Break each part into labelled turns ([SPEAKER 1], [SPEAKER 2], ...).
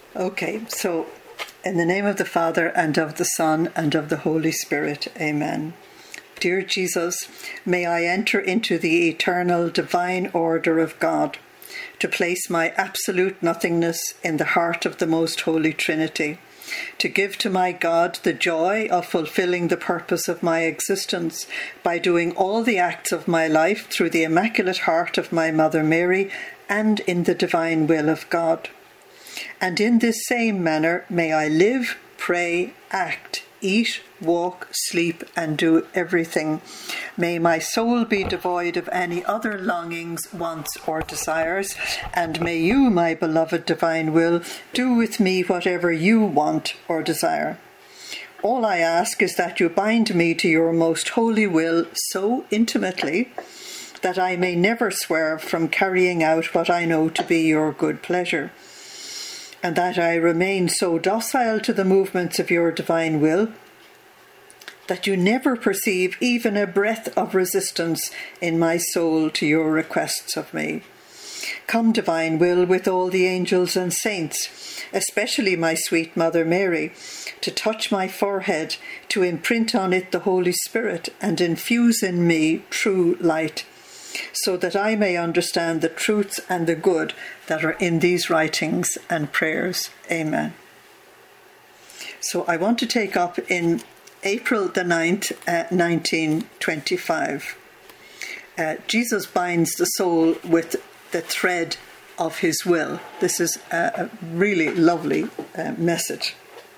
[SPEAKER 1] Okay, so in the name of the Father, and of the Son, and of the Holy Spirit, amen. Dear Jesus, may I enter into the eternal divine order of God, to place my absolute nothingness in the heart of the Most Holy Trinity, to give to my God the joy of fulfilling the purpose of my existence by doing all the acts of my life through the Immaculate Heart of my Mother Mary and in the divine will of God. And in this same manner may I live, pray, act, eat, walk, sleep, and do everything. May my soul be devoid of any other longings, wants, or desires, and may you, my beloved divine will, do with me whatever you want or desire. All I ask is that you bind me to your most holy will so intimately that I may never swerve from carrying out what I know to be your good pleasure, and that I remain so docile to the movements of your divine will that you never perceive even a breath of resistance in my soul to your requests of me. Come, divine will, with all the angels and saints, especially my sweet Mother Mary, to touch my forehead, to imprint on it the Holy Spirit, and infuse in me true light, so that I may understand the truths and the good that are in these writings and prayers. Amen. So I want to take up in April the 9th, 1925. Jesus binds the soul with the thread of his will. This is a really lovely message.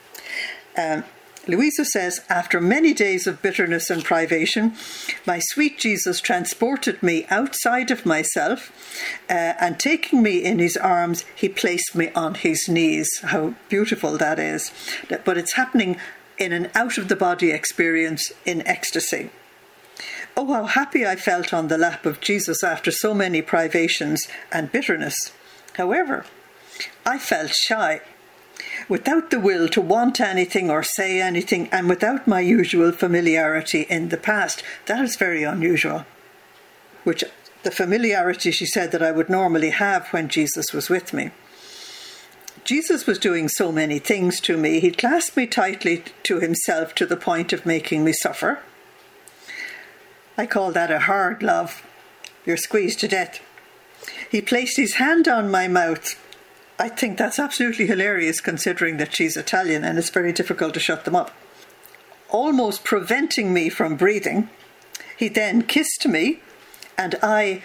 [SPEAKER 1] Louisa says, after many days of bitterness and privation, my sweet Jesus transported me outside of myself, and taking me in his arms, he placed me on his knees. How beautiful that is. But it's happening in an out-of-the-body experience in ecstasy. Oh, how happy I felt on the lap of Jesus after so many privations and bitterness. However, I felt shy. Without the will to want anything or say anything, and without my usual familiarity in the past. That is very unusual. Which the familiarity, she said, that I would normally have when Jesus was with me. Jesus was doing so many things to me. He clasped me tightly to himself to the point of making me suffer. I call that a hard love. You're squeezed to death. He placed his hand on my mouth. I think that's absolutely hilarious considering that she's Italian and it's very difficult to shut them up. Almost preventing me from breathing. He then kissed me and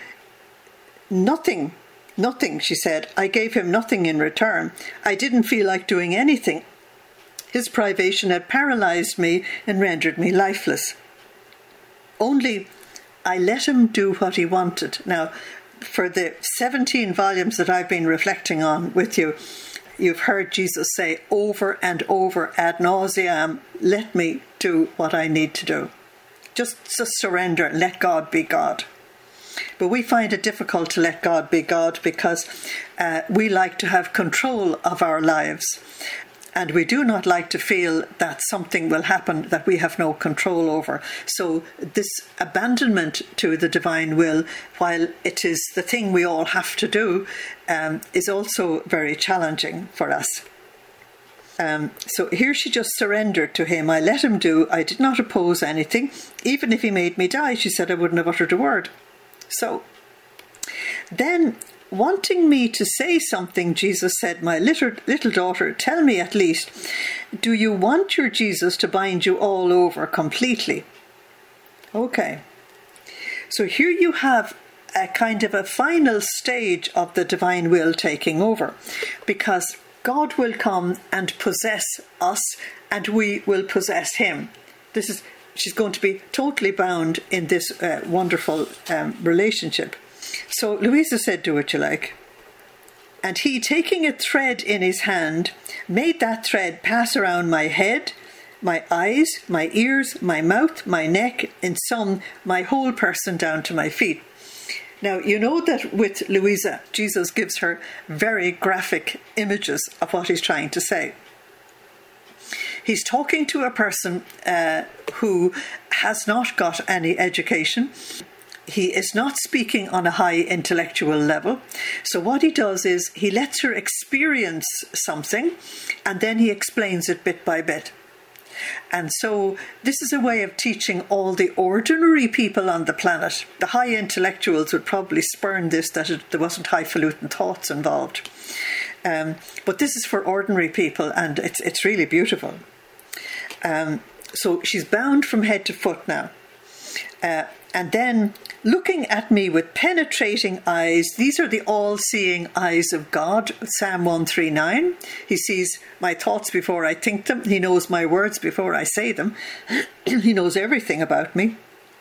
[SPEAKER 1] nothing, she said. I gave him nothing in return. I didn't feel like doing anything. His privation had paralyzed me and rendered me lifeless. Only I let him do what he wanted. Now, for the 17 volumes that I've been reflecting on with you, you've heard Jesus say over and over ad nauseam, let me do what I need to do. Just surrender, let God be God. But we find it difficult to let God be God because we like to have control of our lives. And we do not like to feel that something will happen that we have no control over. So this abandonment to the divine will, while it is the thing we all have to do, is also very challenging for us. So here she just surrendered to him. I let him do. I did not oppose anything. Even if he made me die, she said, I wouldn't have uttered a word. So then, wanting me to say something, Jesus said, my little daughter, tell me at least, do you want your Jesus to bind you all over completely? Okay. So here you have a kind of a final stage of the divine will taking over, because God will come and possess us and we will possess him. She's going to be totally bound in this wonderful relationship. So Louisa said, do what you like. And he, taking a thread in his hand, made that thread pass around my head, my eyes, my ears, my mouth, my neck, in sum, my whole person down to my feet. Now, you know that with Louisa, Jesus gives her very graphic images of what he's trying to say. He's talking to a person who has not got any education, he is not speaking on a high intellectual level. So what he does is he lets her experience something and then he explains it bit by bit. And so this is a way of teaching all the ordinary people on the planet. The high intellectuals would probably spurn this, that there wasn't highfalutin thoughts involved. But this is for ordinary people, and it's really beautiful. So she's bound from head to foot now. And then looking at me with penetrating eyes, these are the all-seeing eyes of God, Psalm 139. He sees my thoughts before I think them. He knows my words before I say them. He knows everything about me.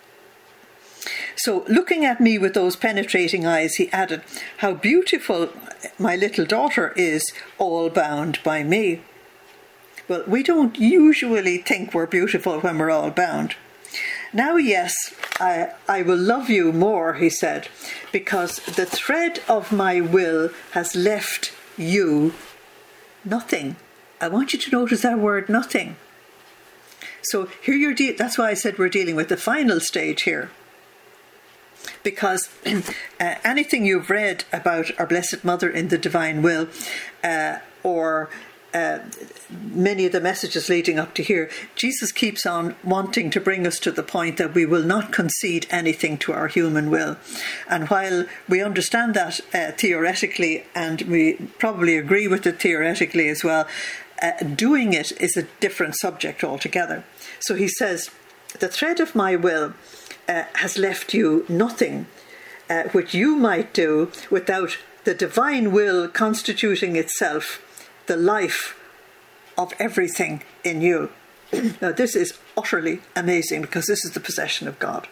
[SPEAKER 1] So looking at me with those penetrating eyes, he added, how beautiful my little daughter is, all bound by me. Well, we don't usually think we're beautiful when we're all bound. Now, yes, I will love you more, he said, because the thread of my will has left you nothing. I want you to notice that word, nothing. So here that's why I said we're dealing with the final stage here. Because anything you've read about our Blessed Mother in the Divine Will, or many of the messages leading up to here, Jesus keeps on wanting to bring us to the point that we will not concede anything to our human will. And while we understand that theoretically, and we probably agree with it theoretically as well, doing it is a different subject altogether. So he says, the thread of my will has left you nothing which you might do without the divine will constituting itself the life of everything in you. Now this is utterly amazing, because this is the possession of God.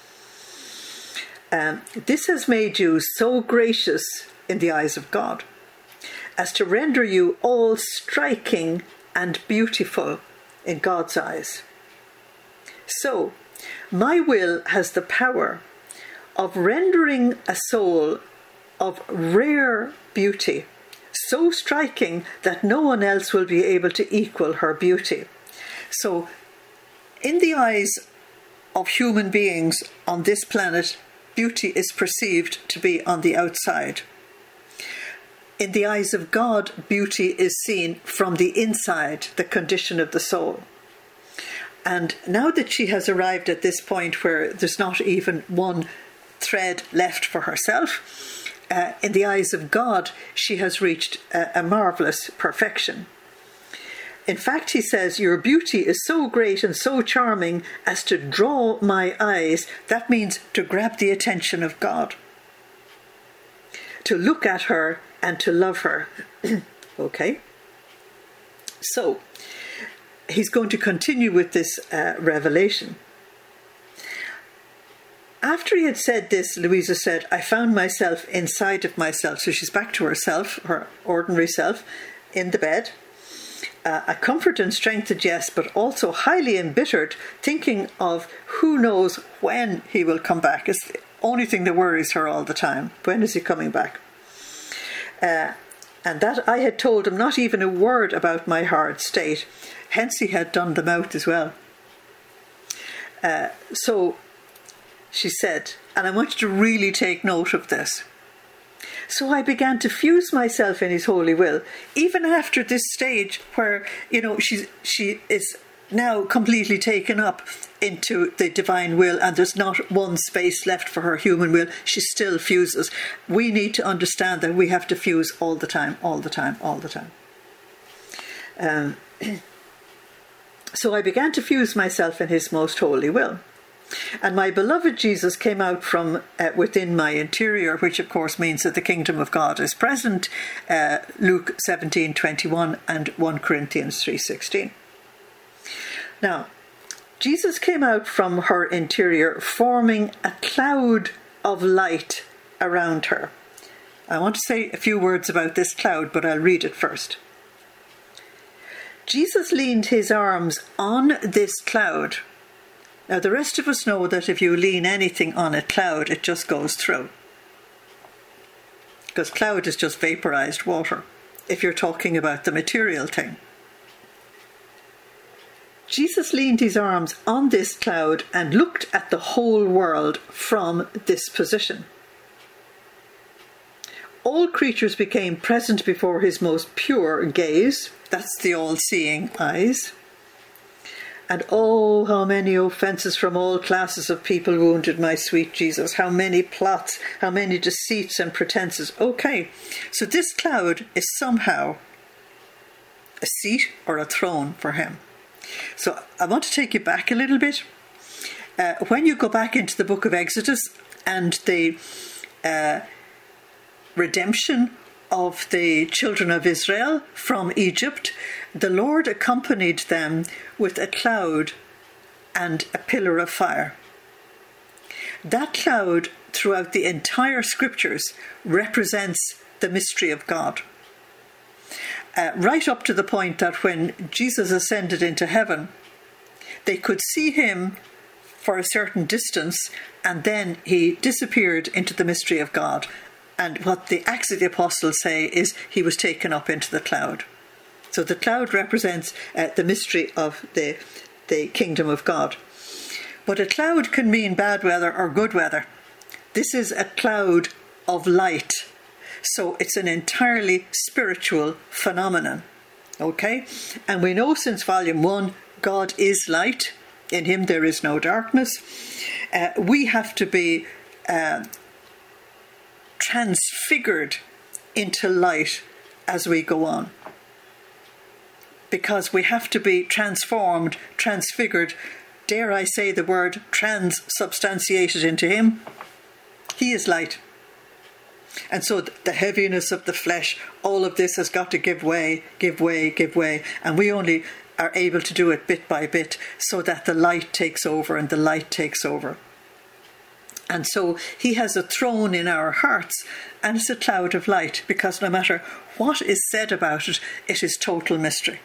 [SPEAKER 1] This has made you so gracious in the eyes of God as to render you all striking and beautiful in God's eyes. So my will has the power of rendering a soul of rare beauty so striking that no one else will be able to equal her beauty. So, in the eyes of human beings on this planet, beauty is perceived to be on the outside. In the eyes of God, beauty is seen from the inside, the condition of the soul. And now that she has arrived at this point where there's not even one thread left for herself, in the eyes of God, she has reached a marvellous perfection. In fact, he says, your beauty is so great and so charming as to draw my eyes. That means to grab the attention of God, to look at her and to love her. Okay? So, he's going to continue with this revelation. After he had said this, Louisa said, I found myself inside of myself. So she's back to herself, her ordinary self, in the bed. A comfort and strengthened, yes, but also highly embittered, thinking of who knows when he will come back. It's the only thing that worries her all the time. When is he coming back? And that I had told him not even a word about my hard state. Hence he had done the mouth as well. So she said, and I want you to really take note of this. So I began to fuse myself in his holy will, even after this stage where, she is now completely taken up into the divine will and there's not one space left for her human will. She still fuses. We need to understand that we have to fuse all the time, all the time, all the time. So I began to fuse myself in his most holy will. And my beloved Jesus came out from within my interior, which of course means that the kingdom of God is present, Luke 17:21 and 1 Corinthians 3:16. Now, Jesus came out from her interior, forming a cloud of light around her. I want to say a few words about this cloud, but I'll read it first. Jesus leaned his arms on this cloud. Now, the rest of us know that if you lean anything on a cloud, it just goes through. Because cloud is just vaporized water, if you're talking about the material thing. Jesus leaned his arms on this cloud and looked at the whole world from this position. All creatures became present before his most pure gaze. That's the all-seeing eyes. And oh, how many offences from all classes of people wounded my sweet Jesus. How many plots, how many deceits and pretences. Okay, so this cloud is somehow a seat or a throne for him. So I want to take you back a little bit. When you go back into the book of Exodus and the redemption of the children of Israel from Egypt, the Lord accompanied them with a cloud and a pillar of fire. That cloud, throughout the entire scriptures, represents the mystery of God. Right up to the point that when Jesus ascended into heaven, they could see him for a certain distance, and then he disappeared into the mystery of God. And what the Acts of the Apostles say is he was taken up into the cloud. So the cloud represents the mystery of the kingdom of God. But a cloud can mean bad weather or good weather. This is a cloud of light. So it's an entirely spiritual phenomenon. Okay? And we know since volume 1, God is light. In him there is no darkness. We have to be transfigured into light as we go on. Because we have to be transformed, transfigured, dare I say the word, transubstantiated into him. He is light. And so the heaviness of the flesh, all of this has got to give way, give way, give way. And we only are able to do it bit by bit so that the light takes over and the light takes over. And so he has a throne in our hearts, and it's a cloud of light, because no matter what is said about it, it is total mystery.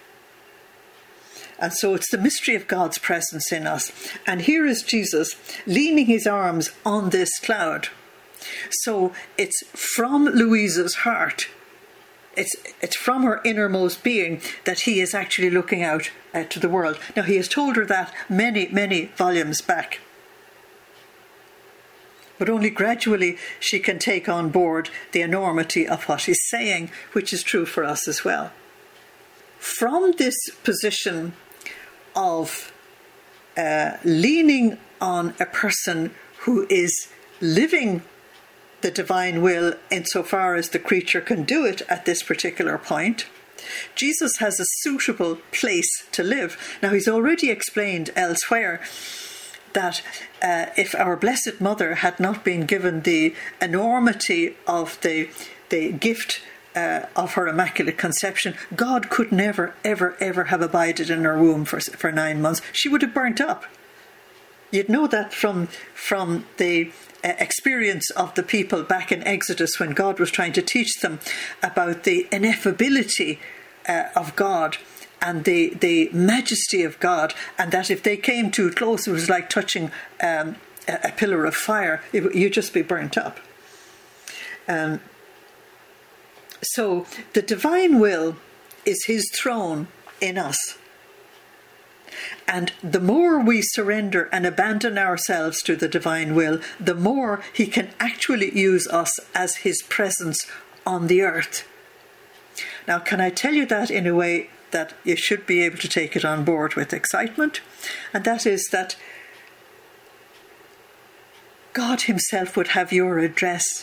[SPEAKER 1] And so it's the mystery of God's presence in us. And here is Jesus leaning his arms on this cloud. So it's from Louisa's heart, it's from her innermost being that he is actually looking out to the world. Now, he has told her that many, many volumes back. But only gradually she can take on board the enormity of what he's saying, which is true for us as well. From this position of leaning on a person who is living the divine will insofar as the creature can do it at this particular point, Jesus has a suitable place to live. Now, he's already explained elsewhere that if our Blessed Mother had not been given the enormity of the gift of her Immaculate Conception, God could never, ever, ever have abided in her womb for 9 months. She would have burnt up. You'd know that from the experience of the people back in Exodus when God was trying to teach them about the ineffability of God and the majesty of God, and that if they came too close, it was like touching a pillar of fire. You'd just be burnt up. So the divine will is his throne in us. And the more we surrender and abandon ourselves to the divine will, the more he can actually use us as his presence on the earth. Now, can I tell you that in a way that you should be able to take it on board with excitement? And that is that God himself would have your address.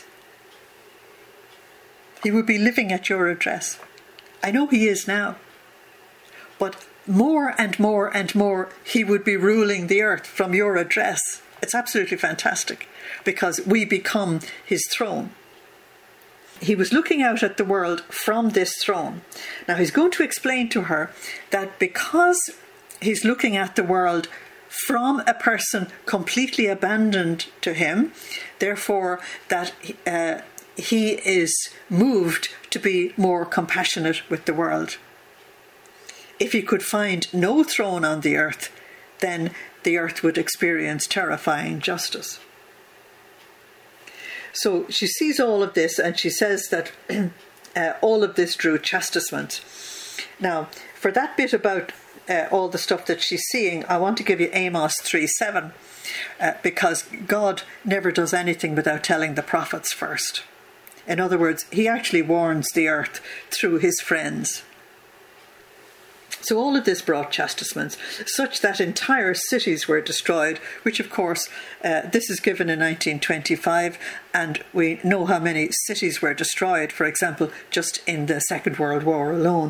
[SPEAKER 1] He would be living at your address. I know he is now. But more and more and more, he would be ruling the earth from your address. It's absolutely fantastic, because we become his throne. He was looking out at the world from this throne. Now, he's going to explain to her that because he's looking at the world from a person completely abandoned to him, therefore that he is moved to be more compassionate with the world. If he could find no throne on the earth, then the earth would experience terrifying justice. So she sees all of this, and she says that all of this drew chastisement. Now, for that bit about all the stuff that she's seeing, I want to give you Amos 3:7, because God never does anything without telling the prophets first. In other words, he actually warns the earth through his friends. So all of this brought chastisements, such that entire cities were destroyed, which of course, this is given in 1925, and we know how many cities were destroyed, for example, just in the Second World War alone.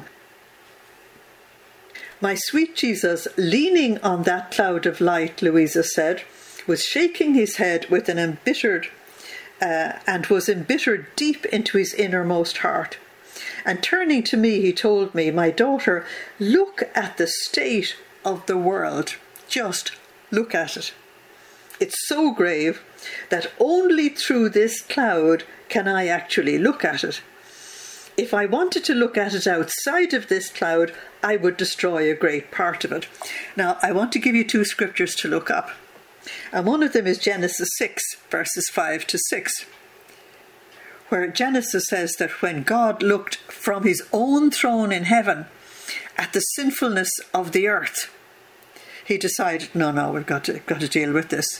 [SPEAKER 1] My sweet Jesus, leaning on that cloud of light, Louisa said, was shaking his head with an embittered, and was embittered deep into his innermost heart. And turning to me, he told me, my daughter, look at the state of the world. Just look at it. It's so grave that only through this cloud can I actually look at it. If I wanted to look at it outside of this cloud, I would destroy a great part of it. Now, I want to give you two scriptures to look up. And one of them is Genesis 6, verses 5 to 6. Where Genesis says that when God looked from his own throne in heaven at the sinfulness of the earth, he decided, no, we've got to deal with this.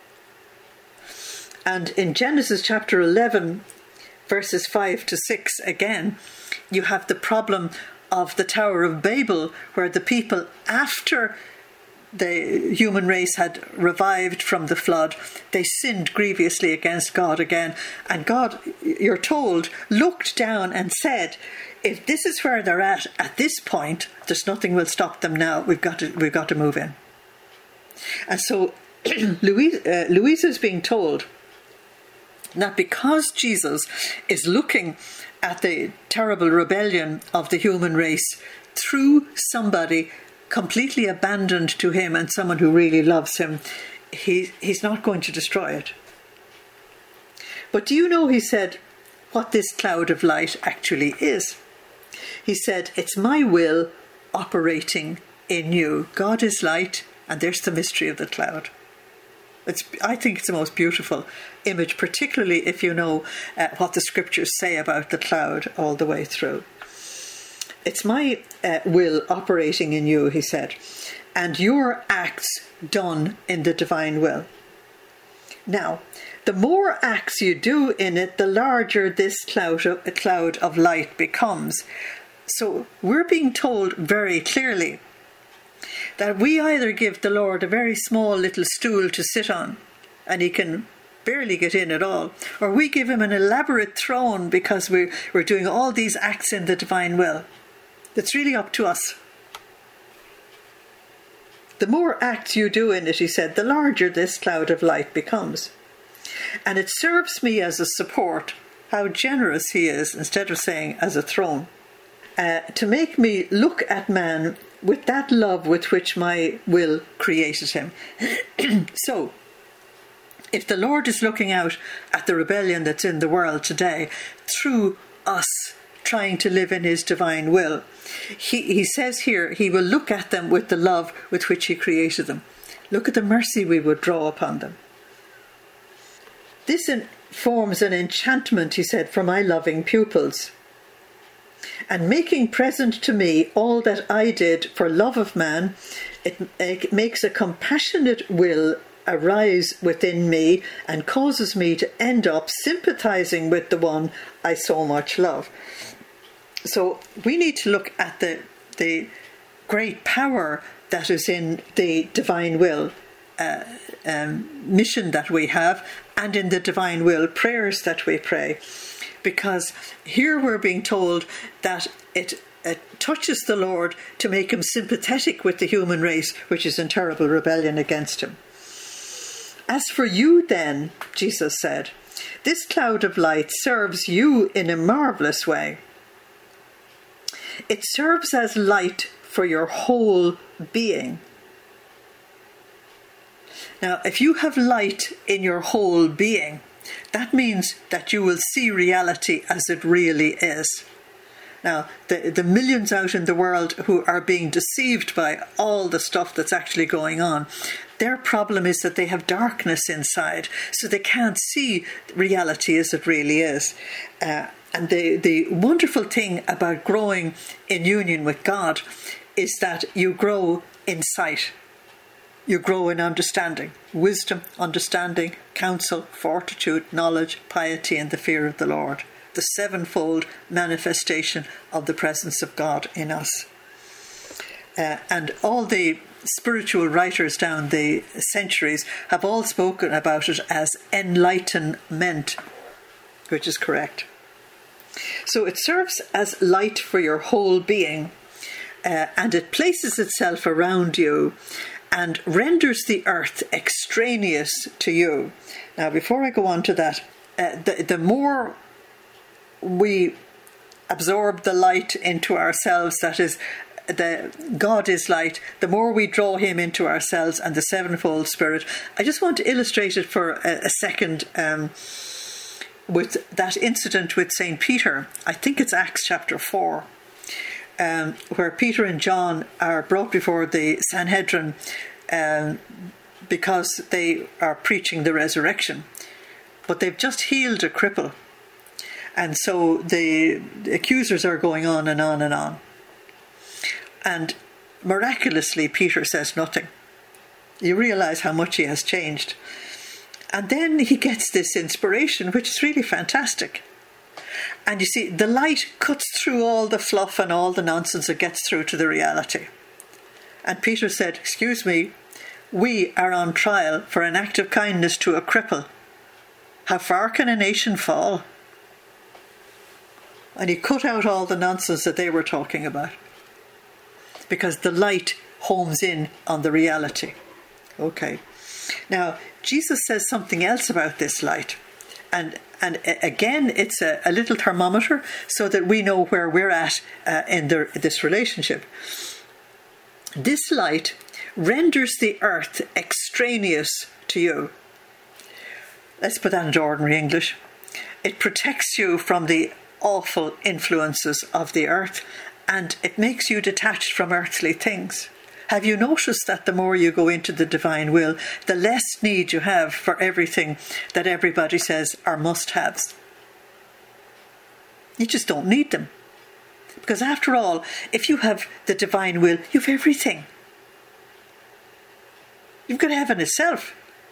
[SPEAKER 1] And in Genesis chapter 11, verses 5 to 6, again, you have the problem of the Tower of Babel, where the people, after the human race had revived from the flood, they sinned grievously against God again. And God, you're told, looked down and said, if this is where they're at this point, there's nothing will stop them now. We've got to move in. And so Louisa is being told that because Jesus is looking at the terrible rebellion of the human race through somebody completely abandoned to him and someone who really loves him, he's not going to destroy it. But do you know, he said, what this cloud of light actually is? He said, it's my will operating in you. God is light, and there's the mystery of the cloud. I think it's the most beautiful image, particularly if you know what the scriptures say about the cloud all the way through. It's my will operating in you, he said, and your acts done in the divine will. Now, the more acts you do in it, the larger this cloud of light becomes. So we're being told very clearly that we either give the Lord a very small little stool to sit on, and he can barely get in at all, or we give him an elaborate throne because we're doing all these acts in the divine will. It's really up to us. The more acts you do in it, he said, the larger this cloud of light becomes. And it serves me as a support, how generous he is, instead of saying as a throne, to make me look at man with that love with which my will created him. So, if the Lord is looking out at the rebellion that's in the world today through us trying to live in his divine will, he says here he will look at them with the love with which he created them. Look at the mercy we would draw upon them. This forms an enchantment, he said, for my loving pupils. And making present to me all that I did for love of man, it makes a compassionate will arise within me and causes me to end up sympathizing with the one I so much love. So we need to look at the great power that is in the divine will mission that we have, and in the divine will prayers that we pray. Because here we're being told that it touches the Lord to make him sympathetic with the human race, which is in terrible rebellion against him. As for you then, Jesus said, this cloud of light serves you in a marvellous way. It serves as light for your whole being. Now, if you have light in your whole being, that means that you will see reality as it really is. Now, the millions out in the world who are being deceived by all the stuff that's actually going on, their problem is that they have darkness inside, so they can't see reality as it really is. And the wonderful thing about growing in union with God is that you grow in sight. You grow in understanding, wisdom, understanding, counsel, fortitude, knowledge, piety, and the fear of the Lord. The sevenfold manifestation of the presence of God in us. And all the spiritual writers down the centuries have all spoken about it as enlightenment, which is correct. So it serves as light for your whole being, and it places itself around you and renders the earth extraneous to you. Now, before I go on to that, the more we absorb the light into ourselves, that is, God is light, the more we draw him into ourselves and the sevenfold Spirit. I just want to illustrate it for a second with that incident with St. Peter. I think it's Acts chapter 4. Where Peter and John are brought before the Sanhedrin because they are preaching the resurrection. But they've just healed a cripple. And so the accusers are going on and on and on. And miraculously, Peter says nothing. You realise how much he has changed. And then he gets this inspiration, which is really fantastic. And you see, the light cuts through all the fluff and all the nonsense and gets through to the reality. And Peter said, "Excuse me, we are on trial for an act of kindness to a cripple. How far can a nation fall?" And he cut out all the nonsense that they were talking about, because the light homes in on the reality. Okay. Now, Jesus says something else about this light. And again, it's a little thermometer so that we know where we're at in this relationship. This light renders the earth extraneous to you. Let's put that into ordinary English. It protects you from the awful influences of the earth, and it makes you detached from earthly things. Have you noticed that the more you go into the divine will, the less need you have for everything that everybody says are must-haves? You just don't need them. Because after all, if you have the divine will, you have everything. You've got heaven itself.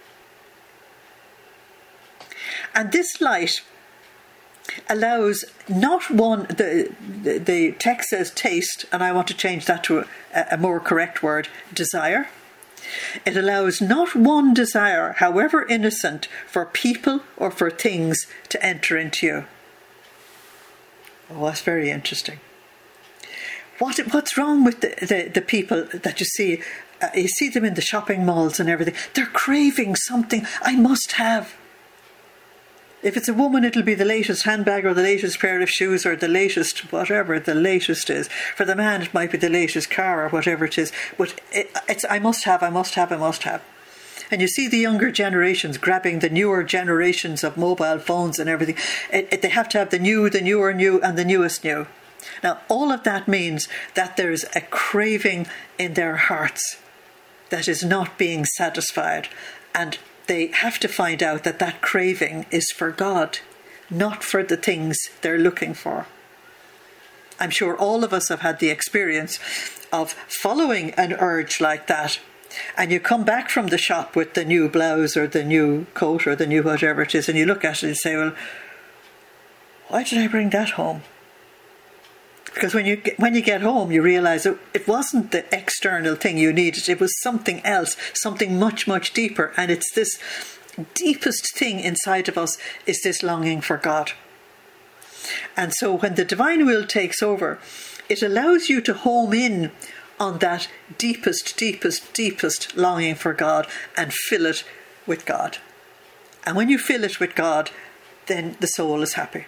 [SPEAKER 1] And this light allows not one, the text says taste, and I want to change that to a more correct word, desire. It allows not one desire, however innocent, for people or for things to enter into you. Oh, that's very interesting. What's wrong with the people that you see? You see them in the shopping malls and everything. They're craving something I must have. If it's a woman, it'll be the latest handbag or the latest pair of shoes or the latest, whatever the latest is. For the man, it might be the latest car or whatever it is. But it's I must have, I must have, I must have. And you see the younger generations grabbing the newer generations of mobile phones and everything. They have to have the newer new, and the newest new. Now, all of that means that there's a craving in their hearts that is not being satisfied. And they have to find out that that craving is for God, not for the things they're looking for. I'm sure all of us have had the experience of following an urge like that, and you come back from the shop with the new blouse or the new coat or the new whatever it is, and you look at it and say, well, why did I bring that home? Because when you get home, you realise it wasn't the external thing you needed. It was something else, something much, much deeper. And it's this deepest thing inside of us is this longing for God. And so when the divine will takes over, it allows you to home in on that deepest, deepest, deepest longing for God and fill it with God. And when you fill it with God, then the soul is happy.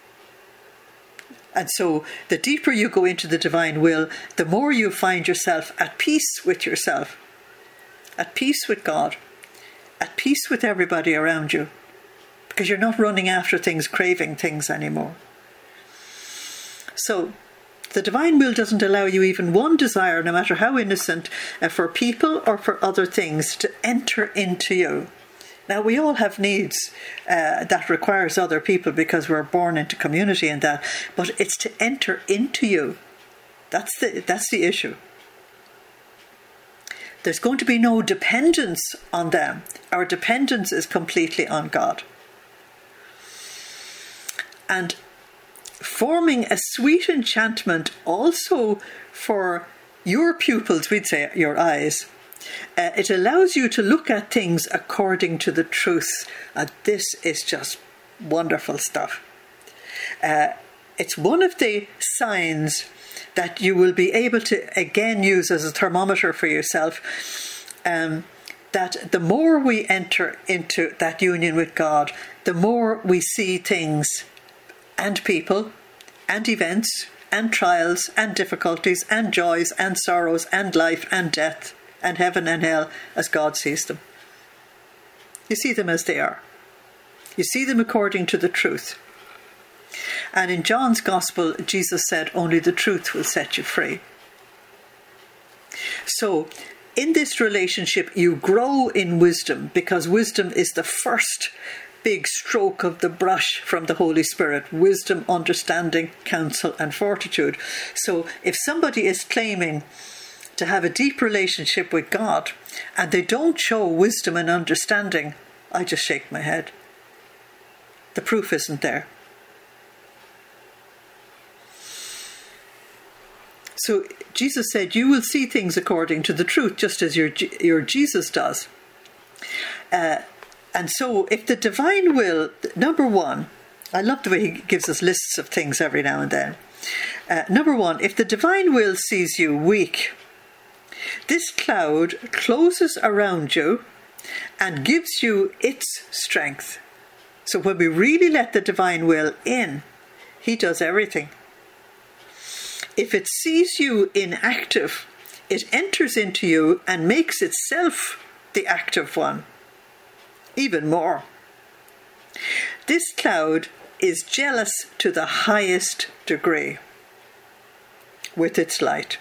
[SPEAKER 1] And so the deeper you go into the divine will, the more you find yourself at peace with yourself, at peace with God, at peace with everybody around you, because you're not running after things, craving things anymore. So the divine will doesn't allow you even one desire, no matter how innocent, for people or for other things to enter into you. Now, we all have needs that requires other people because we're born into community and that, but it's to enter into you. That's the issue. There's going to be no dependence on them. Our dependence is completely on God. And forming a sweet enchantment also for your pupils, we'd say your eyes. It allows you to look at things according to the truth. This is just wonderful stuff. It's one of the signs that you will be able to again use as a thermometer for yourself, that the more we enter into that union with God, the more we see things and people and events and trials and difficulties and joys and sorrows and life and death and heaven and hell as God sees them. You see them as they are. You see them according to the truth. And in John's Gospel, Jesus said, only the truth will set you free. So, in this relationship, you grow in wisdom, because wisdom is the first big stroke of the brush from the Holy Spirit. Wisdom, understanding, counsel, and fortitude. So, if somebody is claiming to have a deep relationship with God, and they don't show wisdom and understanding, I just shake my head. The proof isn't there. So Jesus said, you will see things according to the truth, just as your Jesus does. And so if the divine will, number one, I love the way he gives us lists of things every now and then. Number one, if the divine will sees you weak, this cloud closes around you and gives you its strength. So when we really let the divine will in, he does everything. If it sees you inactive, it enters into you and makes itself the active one. Even more. This cloud is jealous to the highest degree with its light.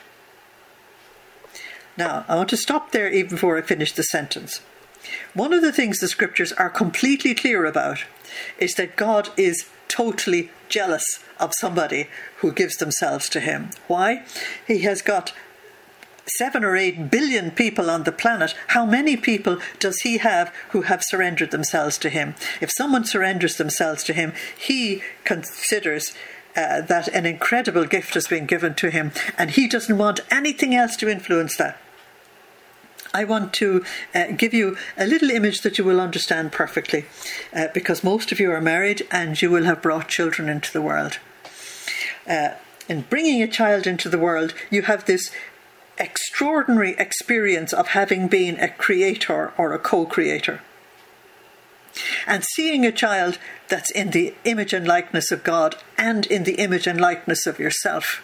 [SPEAKER 1] Now, I want to stop there even before I finish the sentence. One of the things the scriptures are completely clear about is that God is totally jealous of somebody who gives themselves to him. Why? He has got 7 or 8 billion people on the planet. How many people does he have who have surrendered themselves to him? If someone surrenders themselves to him, he considers that an incredible gift has been given to him, and he doesn't want anything else to influence that. I want to give you a little image that you will understand perfectly, because most of you are married and you will have brought children into the world. In bringing a child into the world, you have this extraordinary experience of having been a creator or a co-creator. And seeing a child that's in the image and likeness of God and in the image and likeness of yourself.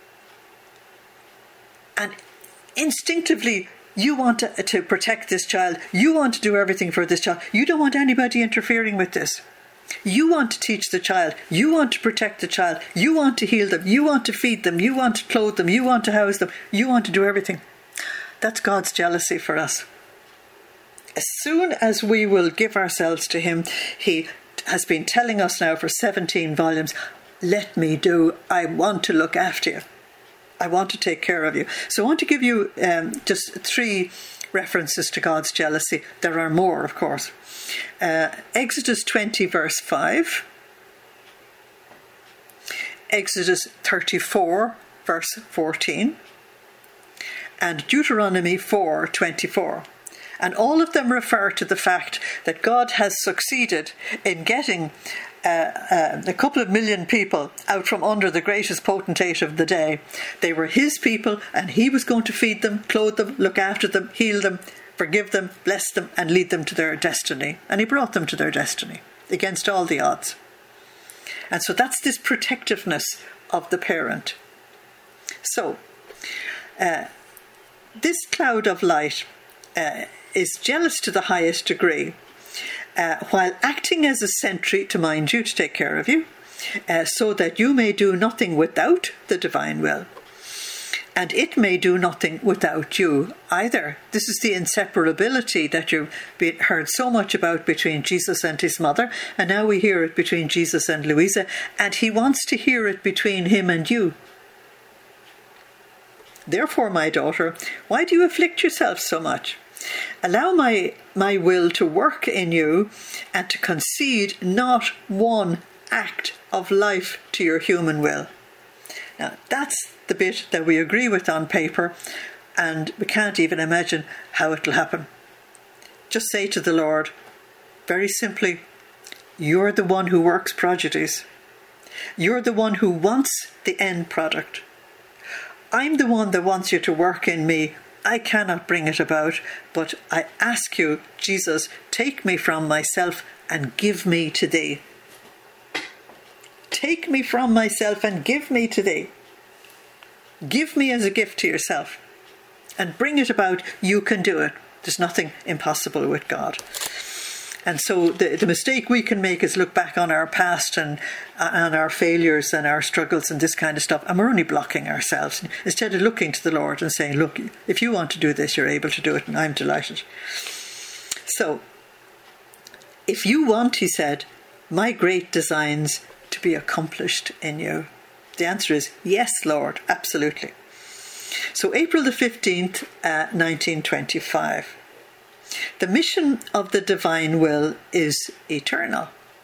[SPEAKER 1] And instinctively, you want to protect this child. You want to do everything for this child. You don't want anybody interfering with this. You want to teach the child. You want to protect the child. You want to heal them. You want to feed them. You want to clothe them. You want to house them. You want to do everything. That's God's jealousy for us. As soon as we will give ourselves to him, he has been telling us now for 17 volumes, let me do. I want to look after you. I want to take care of you. So I want to give you just 3 references to God's jealousy. There are more, of course. Exodus 20 verse 5. Exodus 34 verse 14. And Deuteronomy 4:24. And all of them refer to the fact that God has succeeded in getting a couple of million people out from under the greatest potentate of the day. They were his people, and he was going to feed them, clothe them, look after them, heal them, forgive them, bless them, and lead them to their destiny. And he brought them to their destiny against all the odds. And so that's this protectiveness of the parent. So this cloud of light is jealous to the highest degree, while acting as a sentry to mind you, to take care of you, so that you may do nothing without the divine will. And it may do nothing without you either. This is the inseparability that you've heard so much about between Jesus and his mother, and now we hear it between Jesus and Louisa, and he wants to hear it between him and you. Therefore, my daughter, why do you afflict yourself so much? Allow my will to work in you, and to concede not one act of life to your human will. Now, that's the bit that we agree with on paper, and we can't even imagine how it'll happen. Just say to the Lord, very simply, you're the one who works prodigies. You're the one who wants the end product. I'm the one that wants you to work in me. I cannot bring it about, but I ask you, Jesus, take me from myself and give me to thee. Take me from myself and give me to thee. Give me as a gift to yourself and bring it about. You can do it. There's nothing impossible with God. And so the mistake we can make is look back on our past and on our failures and our struggles and this kind of stuff, and we're only blocking ourselves. Instead of looking to the Lord and saying, look, if you want to do this, you're able to do it, and I'm delighted. So, if you want, he said, my great designs to be accomplished in you. The answer is yes, Lord, absolutely. So April the 15th, 1925. The mission of the divine will is eternal.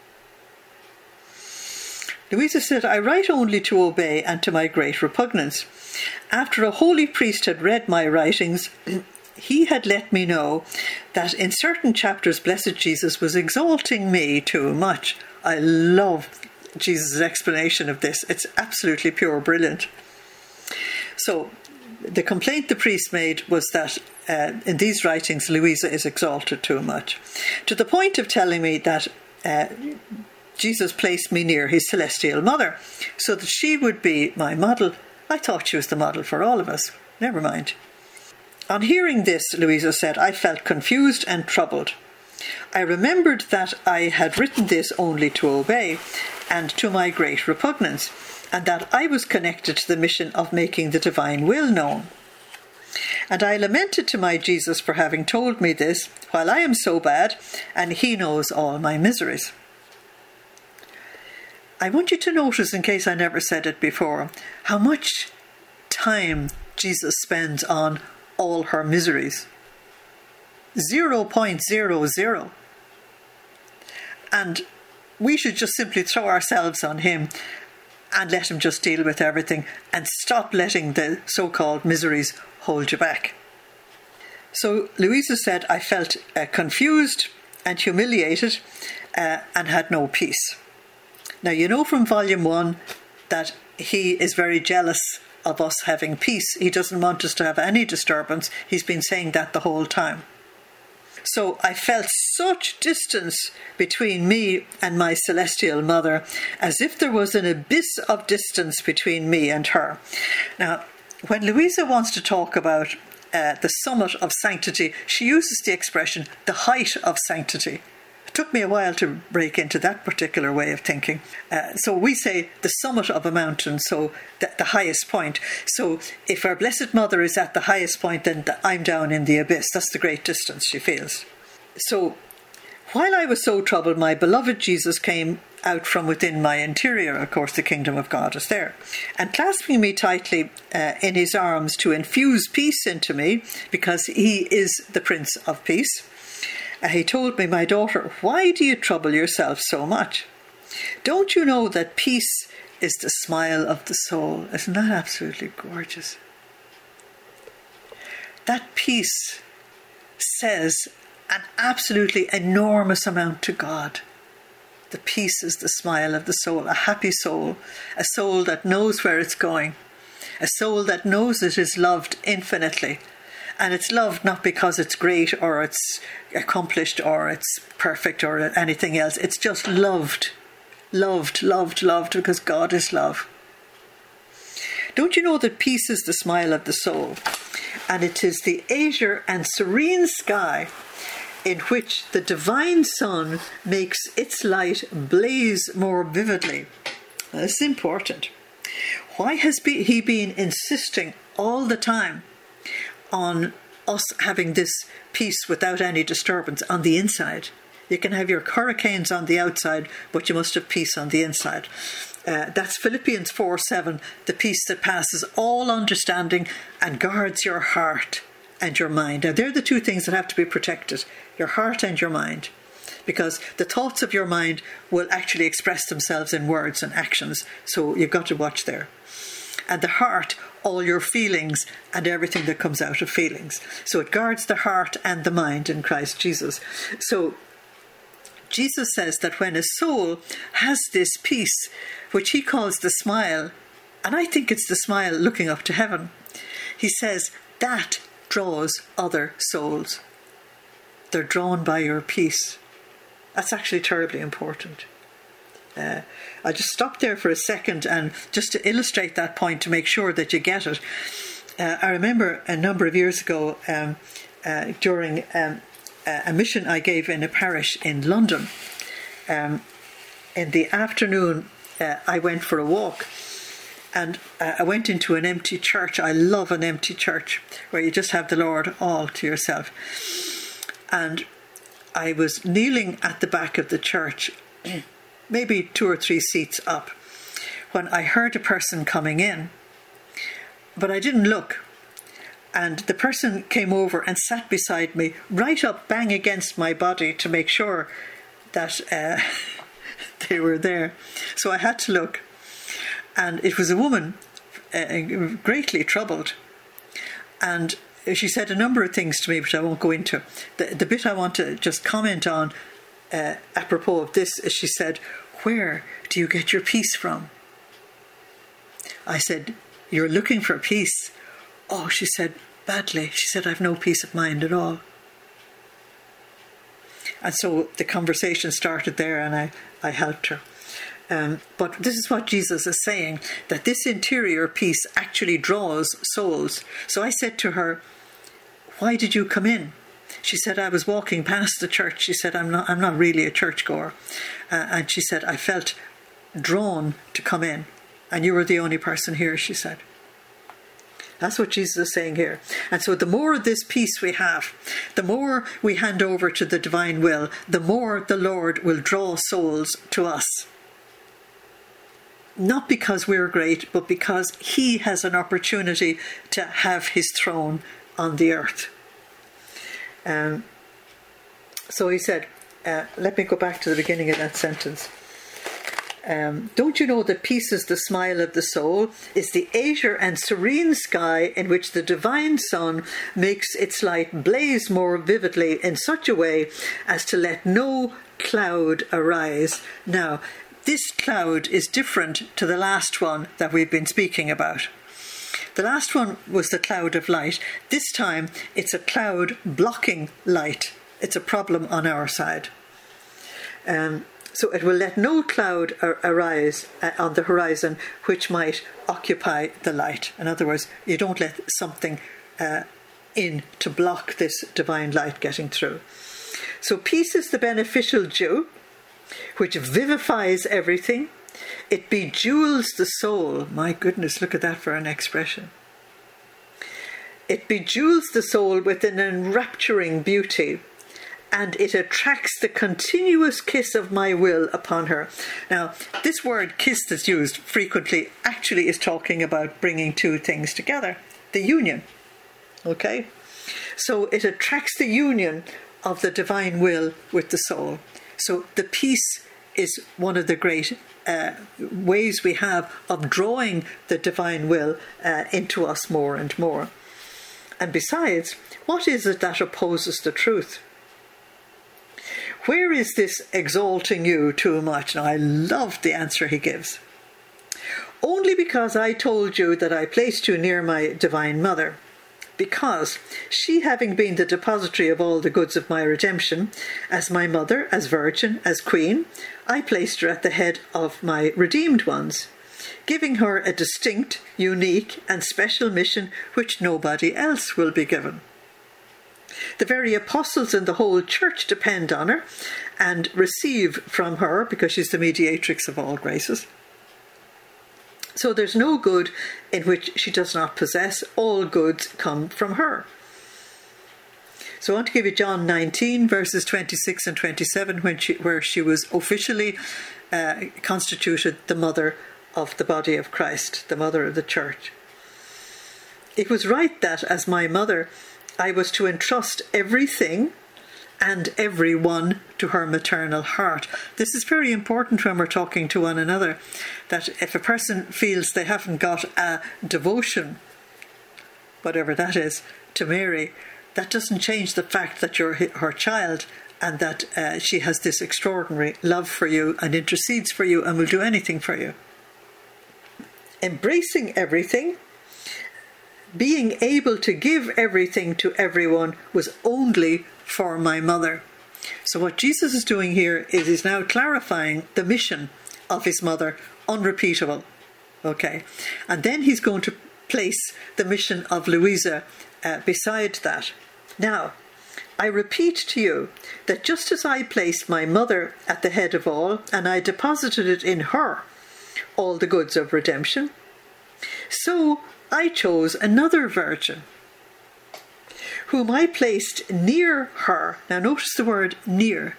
[SPEAKER 1] Louisa said, I write only to obey and to my great repugnance. After a holy priest had read my writings, he had let me know that in certain chapters Blessed Jesus was exalting me too much. I love Jesus' explanation of this. It's absolutely pure brilliant. So the complaint the priest made was that in these writings Louisa is exalted too much, to the point of telling me that Jesus placed me near his celestial mother so that she would be my model. I thought she was the model for all of us. Never mind. On hearing this, Louisa said, I felt confused and troubled. I remembered that I had written this only to obey and to my great repugnance, and that I was connected to the mission of making the divine will known. And I lamented to my Jesus for having told me this while I am so bad, and he knows all my miseries. I want you to notice, in case I never said it before, how much time Jesus spends on all her miseries. 0.00. And we should just simply throw ourselves on him and let him just deal with everything and stop letting the so-called miseries hold you back. So Louisa said, I felt confused and humiliated and had no peace. Now, you know from Volume 1 that he is very jealous of us having peace. He doesn't want us to have any disturbance. He's been saying that the whole time. So I felt such distance between me and my celestial mother, as if there was an abyss of distance between me and her. Now, when Louisa wants to talk about the summit of sanctity, she uses the expression, the height of sanctity. It took me a while to break into that particular way of thinking. So we say the summit of a mountain, so the highest point. So if our Blessed Mother is at the highest point, then I'm down in the abyss. That's the great distance she feels. So while I was so troubled, my beloved Jesus came out from within my interior. Of course, the kingdom of God is there. And clasping me tightly in his arms to infuse peace into me, because he is the Prince of Peace, he told me, my daughter, why do you trouble yourself so much? Don't you know that peace is the smile of the soul? Isn't that absolutely gorgeous? That peace says an absolutely enormous amount to God. The peace is the smile of the soul, a happy soul, a soul that knows where it's going, a soul that knows it is loved infinitely. And it's loved not because it's great or it's accomplished or it's perfect or anything else. It's just loved, loved, loved, loved, because God is love. Don't you know that peace is the smile of the soul? And it is the azure and serene sky in which the divine sun makes its light blaze more vividly. This is important. Why has he been insisting all the time on us having this peace without any disturbance on the inside? You can have your hurricanes on the outside, but you must have peace on the inside. That's Philippians 4:7, the peace that passes all understanding and guards your heart and your mind. Now, they're the two things that have to be protected, your heart and your mind, because the thoughts of your mind will actually express themselves in words and actions. So you've got to watch there. And the heart, all your feelings and everything that comes out of feelings. So it guards the heart and the mind in Christ Jesus. So Jesus says that when a soul has this peace, which he calls the smile, and I think it's the smile looking up to heaven, he says that draws other souls. They're drawn by your peace. That's actually terribly important. I'll just stop there for a second, and just to illustrate that point, to make sure that you get it. I remember a number of years ago, during a mission I gave in a parish in London. In the afternoon, I went for a walk, and I went into an empty church. I love an empty church where you just have the Lord all to yourself. And I was kneeling at the back of the church, maybe 2 or 3 seats up, when I heard a person coming in, but I didn't look. And the person came over and sat beside me, right up bang against my body, to make sure that they were there. So I had to look. And it was a woman, greatly troubled. And she said a number of things to me, which I won't go into. The bit I want to just comment on, apropos of this, is she said, "Where do you get your peace from?" I said, "You're looking for peace." "Oh," she said, "badly." She said, "I've no peace of mind at all." And so the conversation started there, and I helped her. But this is what Jesus is saying, that this interior peace actually draws souls. So I said to her, "Why did you come in?" She said, "I was walking past the church." She said, I'm not really a churchgoer. And she said, "I felt drawn to come in. And you were the only person here," she said. That's what Jesus is saying here. And so the more of this peace we have, the more we hand over to the divine will, the more the Lord will draw souls to us. Not because we're great, but because he has an opportunity to have his throne on the earth. So he said, let me go back to the beginning of that sentence. "Don't you know that peace is the smile of the soul, is the azure and serene sky in which the divine sun makes its light blaze more vividly in such a way as to let no cloud arise?" Now, this cloud is different to the last one that we've been speaking about. The last one was the cloud of light. This time, it's a cloud blocking light. It's a problem on our side. So it will let no cloud arise on the horizon which might occupy the light. In other words, you don't let something in to block this divine light getting through. So peace is the beneficial dew, which vivifies everything. It bejewels the soul. My goodness, look at that for an expression. It bejewels the soul with an enrapturing beauty, and it attracts the continuous kiss of my will upon her. Now, this word kiss that's used frequently actually is talking about bringing two things together, the union. Okay? So it attracts the union of the divine will with the soul. So the peace is one of the great ways we have of drawing the divine will into us more and more. And besides, what is it that opposes the truth? Where is this exalting you too much? Now, I love the answer he gives. Only because I told you that I placed you near my divine mother, because she, having been the depository of all the goods of my redemption, as my mother, as virgin, as queen, I placed her at the head of my redeemed ones, giving her a distinct, unique and special mission which nobody else will be given. The very apostles in the whole church depend on her and receive from her, because she's the mediatrix of all graces. So there's no good in which she does not possess. All goods come from her. So I want to give you John 19, verses 26 and 27, where she was officially constituted the mother of the body of Christ, the mother of the church. It was right that, as my mother, I was to entrust everything and everyone to her maternal heart. This is very important when we're talking to one another, that if a person feels they haven't got a devotion, whatever that is, to Mary, that doesn't change the fact that you're her child, and that she has this extraordinary love for you and intercedes for you and will do anything for you. Embracing everything, being able to give everything to everyone, was only for my mother. So what Jesus is doing here is he's now clarifying the mission of his mother, unrepeatable. Okay, and then he's going to place the mission of Louisa beside that. Now, I repeat to you that just as I placed my mother at the head of all, and I deposited it in her, all the goods of redemption, so I chose another virgin, whom I placed near her. Now notice the word near.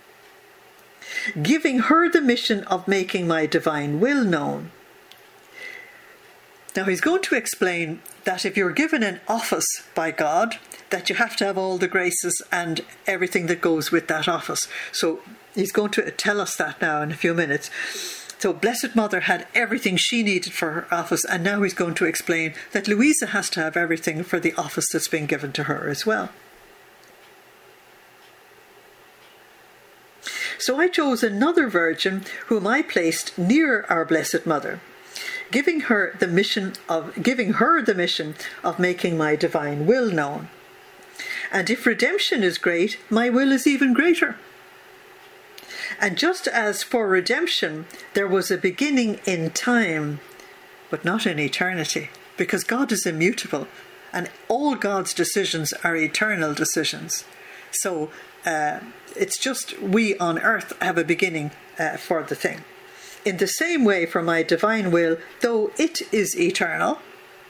[SPEAKER 1] Giving her the mission of making my divine will known. Now he's going to explain that if you're given an office by God, that you have to have all the graces and everything that goes with that office. So he's going to tell us that now in a few minutes. So Blessed Mother had everything she needed for her office, and now he's going to explain that Louisa has to have everything for the office that's been given to her as well. So I chose another virgin whom I placed near our Blessed Mother, giving her the mission of making my divine will known. And if redemption is great, my will is even greater. And just as for redemption there was a beginning in time, but not in eternity, because God is immutable and all God's decisions are eternal decisions. So it's just we on earth have a beginning for the thing. In the same way, for my divine will, though it is eternal,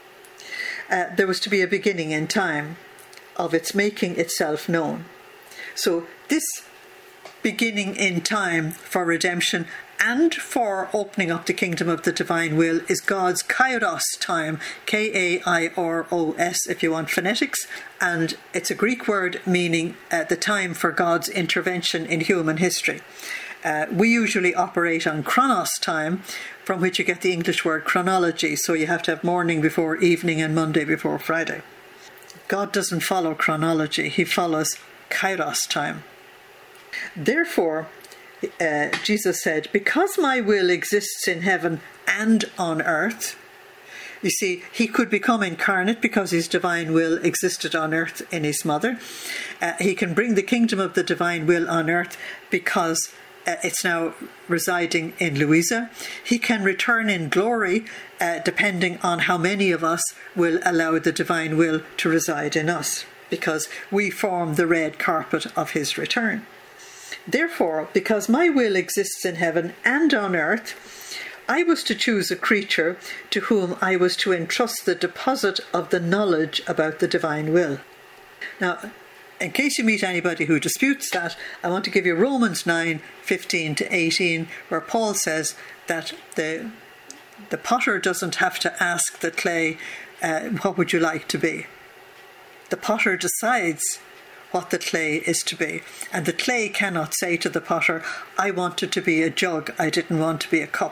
[SPEAKER 1] there was to be a beginning in time of its making itself known. So this beginning in time for redemption and for opening up the kingdom of the divine will is God's kairos time, K-A-I-R-O-S if you want phonetics, and it's a Greek word meaning the time for God's intervention in human history. We usually operate on chronos time, from which you get the English word chronology, so you have to have morning before evening and Monday before Friday. God doesn't follow chronology, he follows kairos time. Therefore, Jesus said, because my will exists in heaven and on earth, you see, he could become incarnate because his divine will existed on earth in his mother. He can bring the kingdom of the divine will on earth because it's now residing in Louisa. He can return in glory depending on how many of us will allow the divine will to reside in us, because we form the red carpet of his return. Therefore, because my will exists in heaven and on earth, I was to choose a creature to whom I was to entrust the deposit of the knowledge about the divine will. Now, in case you meet anybody who disputes that, I want to give you Romans 9:15 to 18, where Paul says that the potter doesn't have to ask the clay, what would you like to be? The potter decides what the clay is to be. And the clay cannot say to the potter, I wanted to be a jug, I didn't want to be a cup.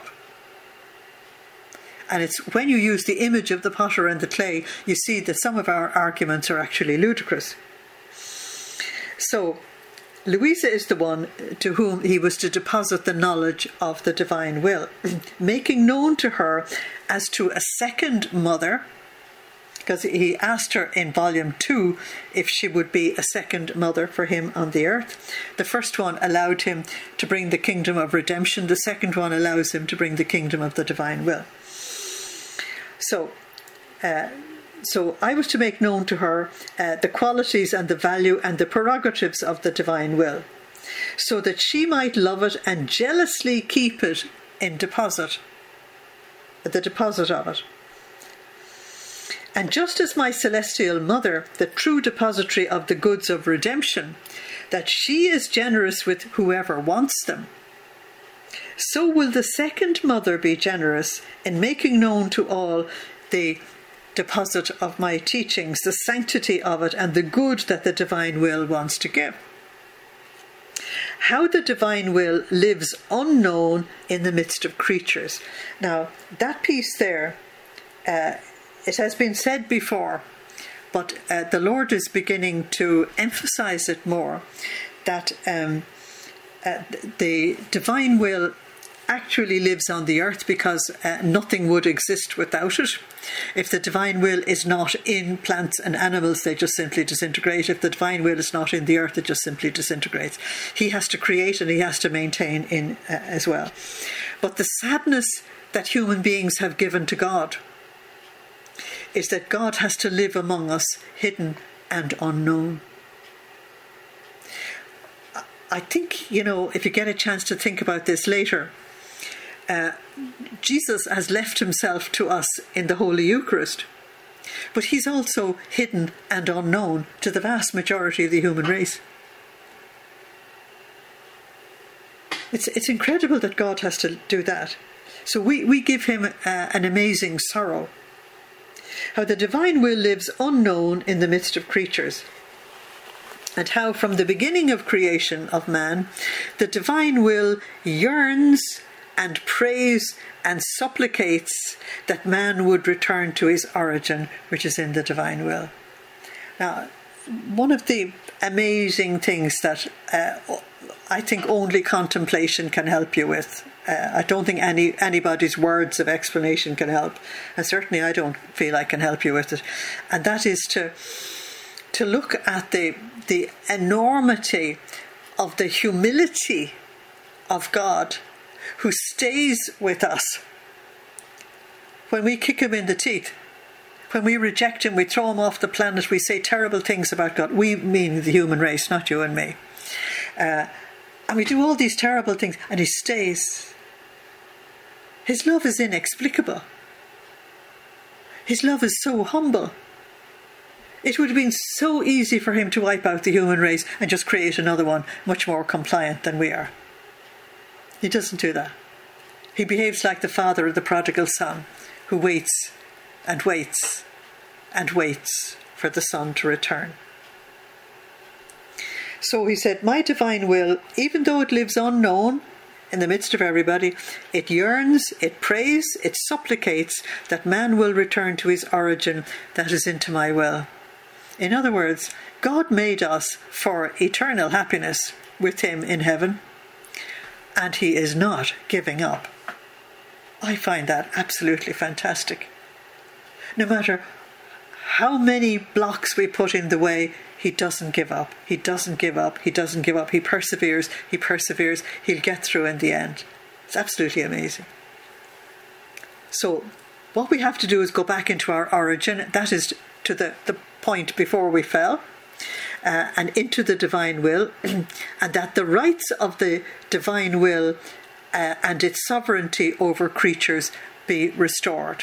[SPEAKER 1] And it's when you use the image of the potter and the clay, you see that some of our arguments are actually ludicrous. So, Louisa is the one to whom he was to deposit the knowledge of the divine will, making known to her as to a second mother, because he asked her in volume 2 if she would be a second mother for him on the earth. The first one allowed him to bring the kingdom of redemption. The second one allows him to bring the kingdom of the divine will. So I was to make known to her the qualities and the value and the prerogatives of the divine will, so that she might love it and jealously keep it in deposit, the deposit of it. And just as my celestial mother, the true depository of the goods of redemption, that she is generous with whoever wants them, so will the second mother be generous in making known to all the deposit of my teachings, the sanctity of it, and the good that the divine will wants to give. How the divine will lives unknown in the midst of creatures. Now, that piece there, it has been said before, but the Lord is beginning to emphasize it more, that the divine will actually lives on the earth because nothing would exist without it. If the divine will is not in plants and animals, they just simply disintegrate. If the divine will is not in the earth, it just simply disintegrates. He has to create and he has to maintain in as well. But the sadness that human beings have given to God is that God has to live among us hidden and unknown. I think, if you get a chance to think about this later, Jesus has left himself to us in the Holy Eucharist, but he's also hidden and unknown to the vast majority of the human race. It's incredible that God has to do that. So we give him an amazing sorrow. How the divine will lives unknown in the midst of creatures, and how from the beginning of creation of man, the divine will yearns and prays and supplicates that man would return to his origin, which is in the divine will. Now, one of the amazing things that I think only contemplation can help you with, I don't think anybody's words of explanation can help, and certainly I don't feel I can help you with it, and that is to look at the enormity of the humility of God, who stays with us when we kick him in the teeth, when we reject him, we throw him off the planet, we say terrible things about God. We mean the human race, not you and me. And we do all these terrible things, and he stays. His love is inexplicable. His love is so humble. It would have been so easy for him to wipe out the human race and just create another one much more compliant than we are. He doesn't do that. He behaves like the father of the prodigal son, who waits and waits and waits for the son to return. So he said, my divine will, even though it lives unknown in the midst of everybody, it yearns, it prays, it supplicates that man will return to his origin, that is into my will. In other words, God made us for eternal happiness with him in heaven, and he is not giving up. I find that absolutely fantastic. No matter how many blocks we put in the way, he doesn't give up. He doesn't give up. He doesn't give up. He perseveres. He perseveres. He'll get through in the end. It's absolutely amazing. So what we have to do is go back into our origin. That is to the point before we fell. And into the divine will, and that the rights of the divine will and its sovereignty over creatures be restored.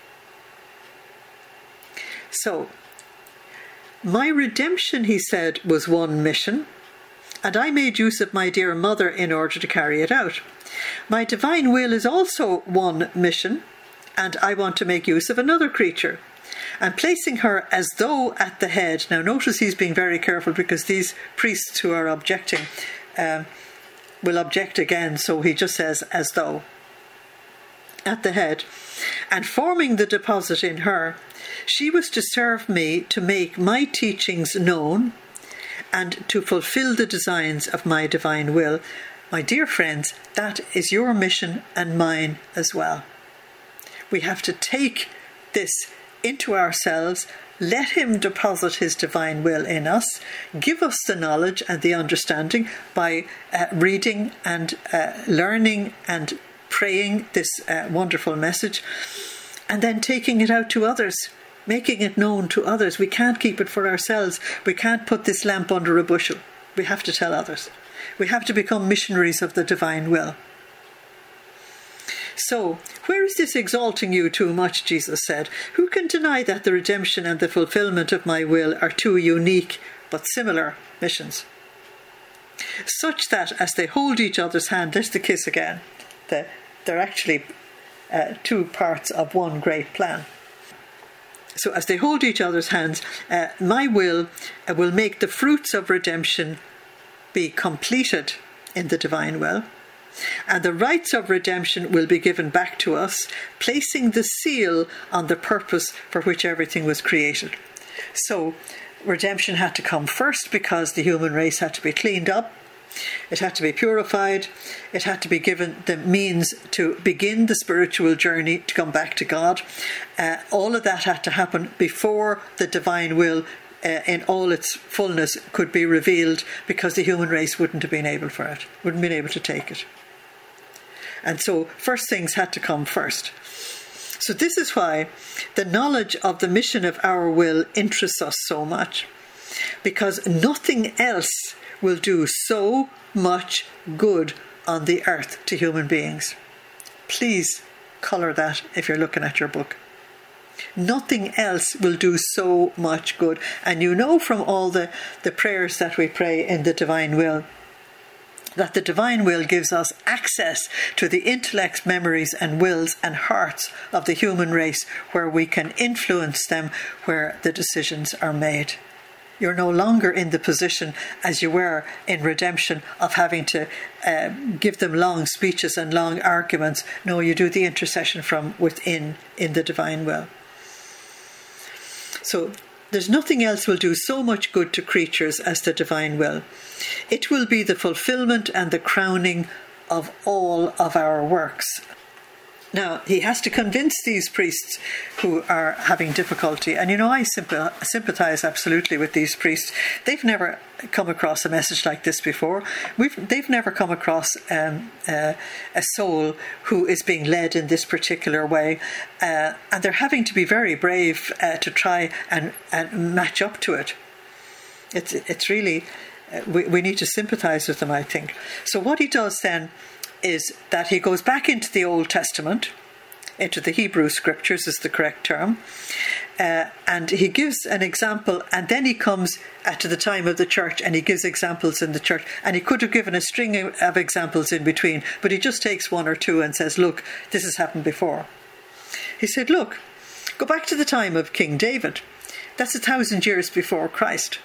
[SPEAKER 1] So, my redemption, he said, was one mission, and I made use of my dear mother in order to carry it out. My divine will is also one mission, and I want to make use of another creature, and placing her as though at the head. Now notice he's being very careful, because these priests who are objecting will object again, so he just says as though at the head, and forming the deposit in her, she was to serve me to make my teachings known and to fulfill the designs of my divine will. My dear friends, that is your mission and mine as well. We have to take this into ourselves, let him deposit his divine will in us, give us the knowledge and the understanding by reading and learning and praying this wonderful message, and then taking it out to others, making it known to others. We can't keep it for ourselves. We can't put this lamp under a bushel. We have to tell others. We have to become missionaries of the divine will. So, where is this exalting you too much, Jesus said? Who can deny that the redemption and the fulfillment of my will are two unique but similar missions? Such that as they hold each other's hand, there's the kiss again. they're actually two parts of one great plan. So as they hold each other's hands, my will make the fruits of redemption be completed in the divine will, and the rights of redemption will be given back to us, placing the seal on the purpose for which everything was created. So redemption had to come first because the human race had to be cleaned up. It had to be purified. It had to be given the means to begin the spiritual journey to come back to God. All of that had to happen before the divine will in all its fullness could be revealed, because the human race wouldn't have been able for it, wouldn't have been able to take it. And so first things had to come first. So this is why the knowledge of the mission of our will interests us so much, because nothing else will do so much good on the earth to human beings. Please colour that if you're looking at your book. Nothing else will do so much good. And you know from all the prayers that we pray in the divine will, that the divine will gives us access to the intellects, memories and wills and hearts of the human race, where we can influence them where the decisions are made. You're no longer in the position, as you were in redemption, of having to give them long speeches and long arguments. No, you do the intercession from within in the divine will. So there's nothing else will do so much good to creatures as the divine will. It will be the fulfillment and the crowning of all of our works. Now, he has to convince these priests who are having difficulty. And, I sympathise absolutely with these priests. They've never come across a message like this before. They've never come across a soul who is being led in this particular way. And they're having to be very brave to try and match up to it. It's really, we need to sympathise with them, I think. So what he does then is that he goes back into the Old Testament, into the Hebrew scriptures is the correct term, and he gives an example, and then he comes to the time of the church and he gives examples in the church, and he could have given a string of examples in between, but he just takes one or two and says, look, this has happened before. He said, look, go back to the time of King David. That's 1,000 years before Christ.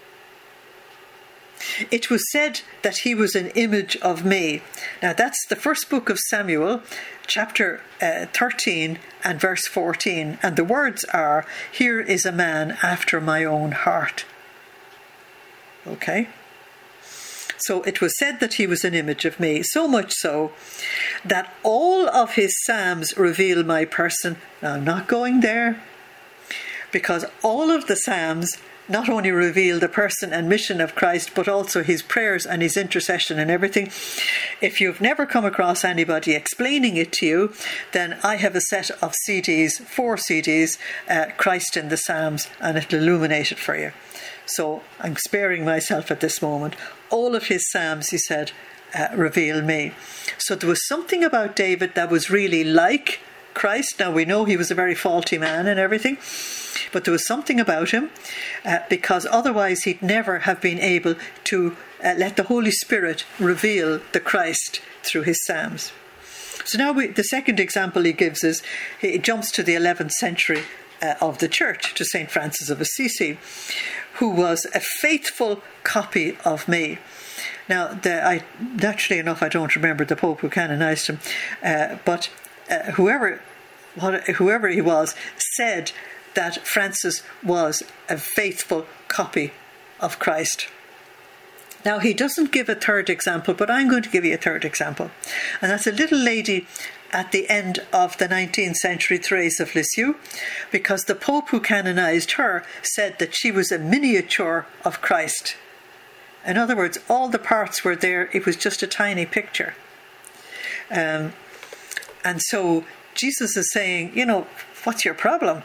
[SPEAKER 1] It was said that he was an image of me. Now that's the first book of Samuel, chapter 13 and verse 14. And the words are, here is a man after my own heart. Okay? So it was said that he was an image of me, so much so that all of his psalms reveal my person. Now I'm not going there, because all of the psalms not only reveal the person and mission of Christ, but also his prayers and his intercession and everything. If you've never come across anybody explaining it to you, then I have a set of CDs, 4 CDs, Christ in the Psalms, and it'll illuminate it for you. So I'm sparing myself at this moment. All of his Psalms, he said, reveal me. So there was something about David that was really like Christ. Now we know he was a very faulty man and everything, but there was something about him, because otherwise he'd never have been able to let the Holy Spirit reveal the Christ through his Psalms. So now the second example he gives is, he jumps to the 11th century of the church, to St. Francis of Assisi, who was a faithful copy of me. Now, naturally enough, I don't remember the Pope who canonized him, but whoever he was said that Francis was a faithful copy of Christ. Now, he doesn't give a third example, but I'm going to give you a third example. And that's a little lady at the end of the 19th century, Therese of Lisieux, because the Pope who canonized her said that she was a miniature of Christ. In other words, all the parts were there, it was just a tiny picture. And so Jesus is saying, what's your problem?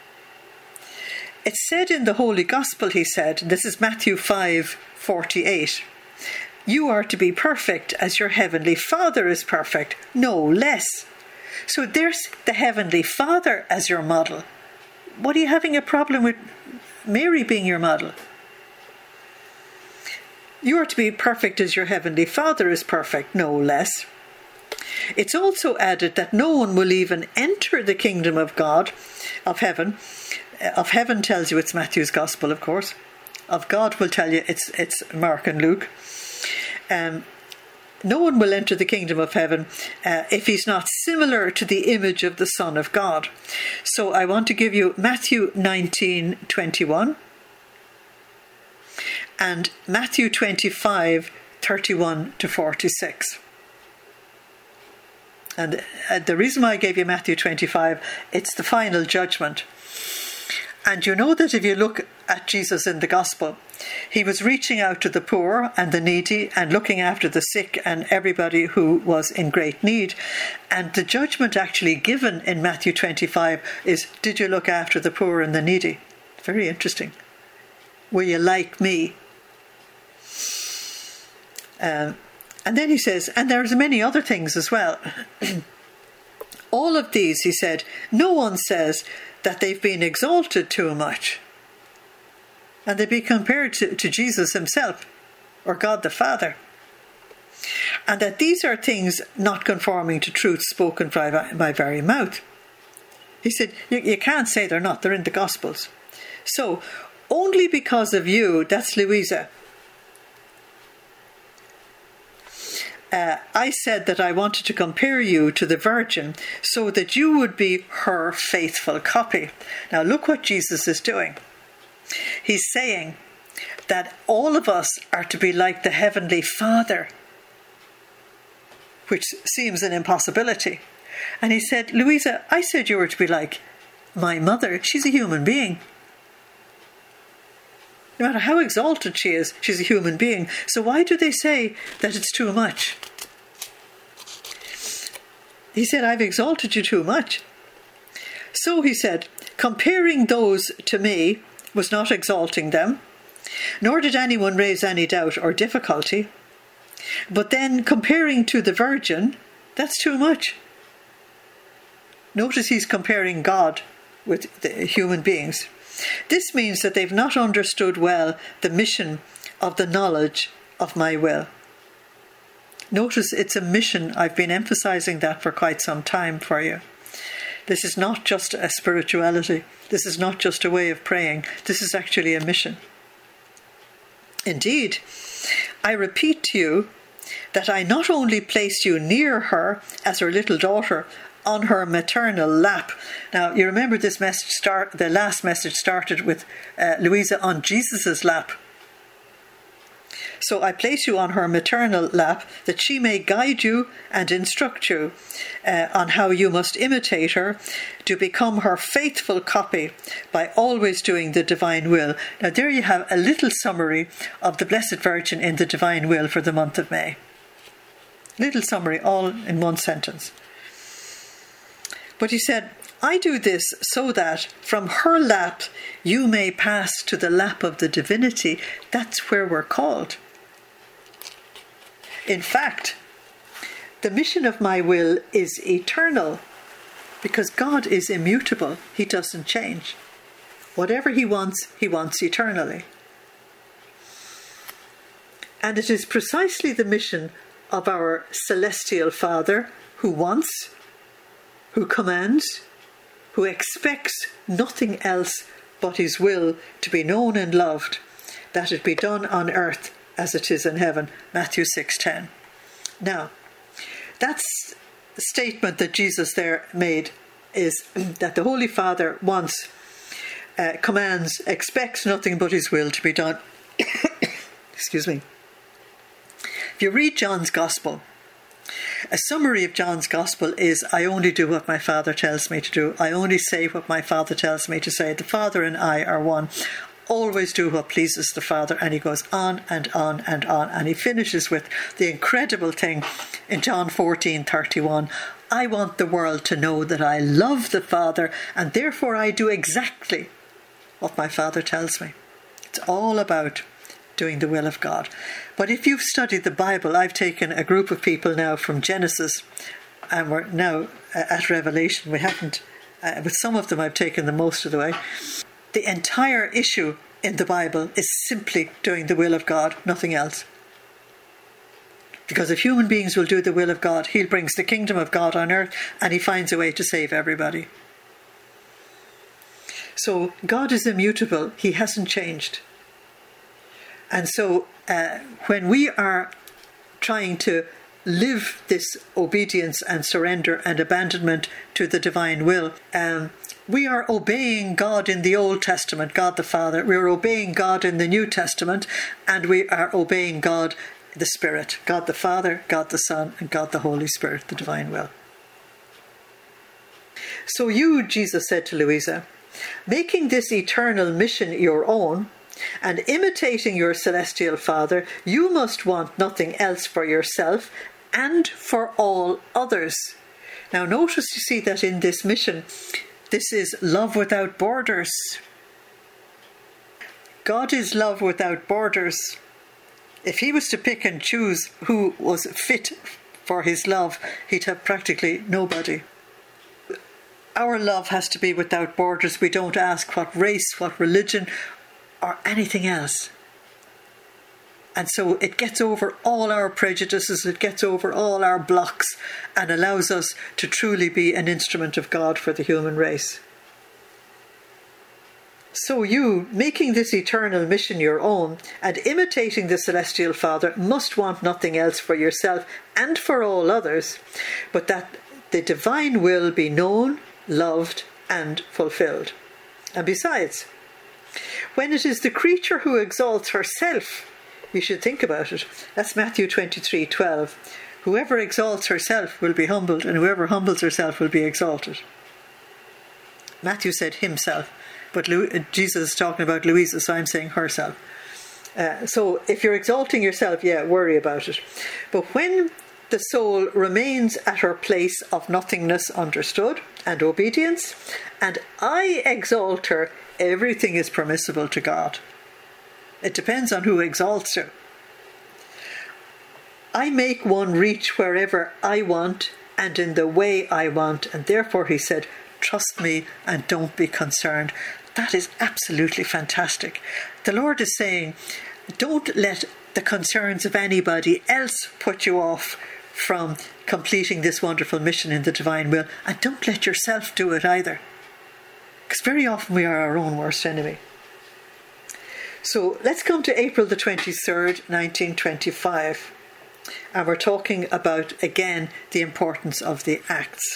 [SPEAKER 1] It's said in the Holy Gospel, he said, this is Matthew 5:48, you are to be perfect as your heavenly Father is perfect, no less. So there's the heavenly Father as your model. What are you having a problem with Mary being your model? You are to be perfect as your heavenly Father is perfect, no less. It's also added that no one will even enter the kingdom of God, of heaven. Of heaven tells you it's Matthew's Gospel, of course. Of God will tell you it's Mark and Luke. No one will enter the kingdom of heaven if he's not similar to the image of the Son of God. So I want to give you Matthew 19:21 and Matthew 25:31 to 46. And the reason why I gave you Matthew 25, it's the final judgment. And you know that if you look at Jesus in the Gospel, he was reaching out to the poor and the needy and looking after the sick and everybody who was in great need. And the judgment actually given in Matthew 25 is, did you look after the poor and the needy? Very interesting. Were you like me? And then he says, and there's many other things as well. All of these, he said, no one says that they've been exalted too much. And they be compared to Jesus himself, or God the Father. And that these are things not conforming to truth spoken by my very mouth. He said, you can't say they're not, they're in the Gospels. So, only because of you, that's Louisa, I said that I wanted to compare you to the Virgin so that you would be her faithful copy. Now look what Jesus is doing. He's saying that all of us are to be like the Heavenly Father, which seems an impossibility. And he said, Louisa, I said you were to be like my mother. She's a human being. No matter how exalted she is, she's a human being. So why do they say that it's too much? He said, I've exalted you too much. So he said, comparing those to me was not exalting them, nor did anyone raise any doubt or difficulty. But then comparing to the Virgin, that's too much. Notice he's comparing God with the human beings. This means that they've not understood well the mission of the knowledge of my will. Notice it's a mission. I've been emphasizing that for quite some time for you. This is not just a spirituality. This is not just a way of praying. This is actually a mission. Indeed, I repeat to you that I not only placed you near her as her little daughter, on her maternal lap. Now, you remember this message the last message started with Louisa on Jesus' lap. So I place you on her maternal lap, that she may guide you and instruct you on how you must imitate her to become her faithful copy by always doing the divine will. Now, there you have a little summary of the Blessed Virgin in the divine will for the month of May. Little summary, all in one sentence. But he said, I do this so that from her lap you may pass to the lap of the divinity. That's where we're called. In fact, the mission of my will is eternal because God is immutable. He doesn't change. Whatever he wants eternally. And it is precisely the mission of our celestial Father who wants, who commands, who expects nothing else but his will to be known and loved, that it be done on earth as it is in heaven. Matthew 6:10. Now, that statement that Jesus there made is that the Holy Father wants, commands, expects nothing but his will to be done. Excuse me. If you read John's Gospel, a summary of John's Gospel is, I only do what my Father tells me to do. I only say what my Father tells me to say. The Father and I are one. Always do what pleases the Father. And he goes on and on and on. And he finishes with the incredible thing in John 14:31. I want the world to know that I love the Father, and therefore I do exactly what my Father tells me. It's all about doing the will of God. But if you've studied the Bible, I've taken a group of people now from Genesis, and we're now at Revelation. We haven't, with some of them I've taken them most of the way. The entire issue in the Bible is simply doing the will of God, nothing else. Because if human beings will do the will of God, he brings the kingdom of God on earth and he finds a way to save everybody. So God is immutable. He hasn't changed. And so when we are trying to live this obedience and surrender and abandonment to the divine will, we are obeying God in the Old Testament, God the Father. We are obeying God in the New Testament, and we are obeying God the Spirit, God the Father, God the Son, and God the Holy Spirit, the divine will. So you, Jesus said to Louisa, making this eternal mission your own, and imitating your celestial Father, you must want nothing else for yourself and for all others. Now notice, you see, that in this mission, this is love without borders. God is love without borders. If he was to pick and choose who was fit for his love, he'd have practically nobody. Our love has to be without borders. We don't ask what race, what religion, or anything else. And so it gets over all our prejudices, it gets over all our blocks, and allows us to truly be an instrument of God for the human race. So you, making this eternal mission your own, and imitating the celestial Father, must want nothing else for yourself and for all others, but that the divine will be known, loved, and fulfilled. And besides, when it is the creature who exalts herself, you should think about it. That's Matthew 23:12. Whoever exalts herself will be humbled, and whoever humbles herself will be exalted. Matthew said himself, but Jesus is talking about Louisa, so I'm saying herself. So if you're exalting yourself, worry about it. But when the soul remains at her place of nothingness understood and obedience, and I exalt her, everything is permissible to God. It depends on who exalts her. I make one reach wherever I want and in the way I want, and therefore, he said, trust me and don't be concerned. That is absolutely fantastic. The Lord is saying, don't let the concerns of anybody else put you off from completing this wonderful mission in the divine will, and don't let yourself do it either, because very often we are our own worst enemy. So let's come to April the 23rd, 1925, and we're talking about, again, the importance of the Acts.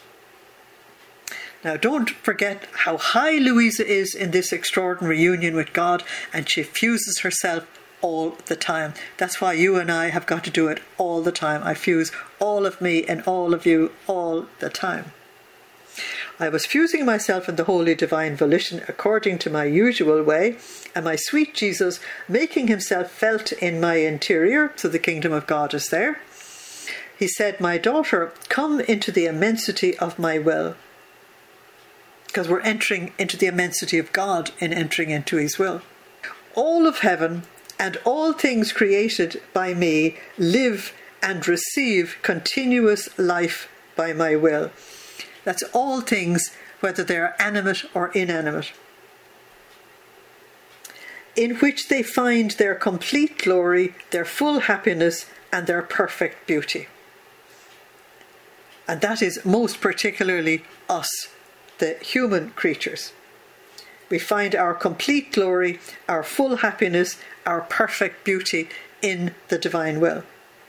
[SPEAKER 1] Now, don't forget how high Louisa is in this extraordinary union with God, and she fuses herself all the time. That's why you and I have got to do it all the time. I fuse all of me and all of you all the time. I was fusing myself in the holy divine volition according to my usual way, and my sweet Jesus making himself felt in my interior, so the kingdom of God is there. He said, my daughter, come into the immensity of my will. Because we're entering into the immensity of God in entering into his will. All of heaven and all things created by me live and receive continuous life by my will. That's all things, whether they are animate or inanimate, in which they find their complete glory, their full happiness, and their perfect beauty. And that is most particularly us, the human creatures. We find our complete glory, our full happiness, our perfect beauty in the divine will.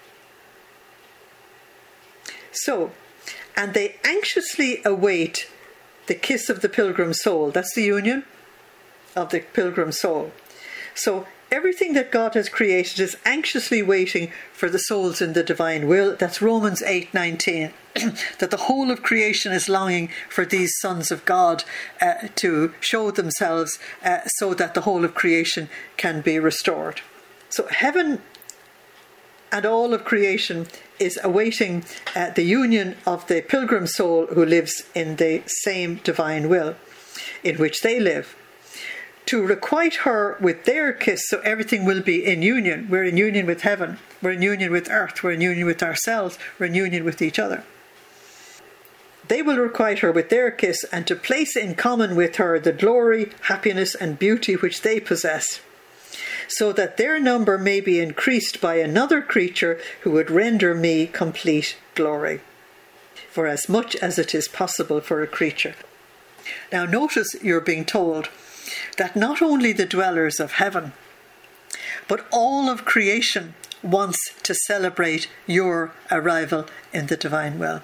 [SPEAKER 1] So, and they anxiously await the kiss of the pilgrim soul. That's the union of the pilgrim soul. So everything that God has created is anxiously waiting for the souls in the divine will. That's Romans 8:19. That the whole of creation is longing for these sons of God to show themselves so that the whole of creation can be restored. So heaven and all of creation is awaiting the union of the pilgrim soul who lives in the same divine will in which they live, to requite her with their kiss, so everything will be in union. We're in union with heaven, we're in union with earth, we're in union with ourselves, we're in union with each other. They will requite her with their kiss, and to place in common with her the glory, happiness and beauty which they possess. so that their number may be increased by another creature who would render me complete glory, for as much as it is possible for a creature. Now notice you're being told that not only the dwellers of heaven, but all of creation wants to celebrate your arrival in the divine will.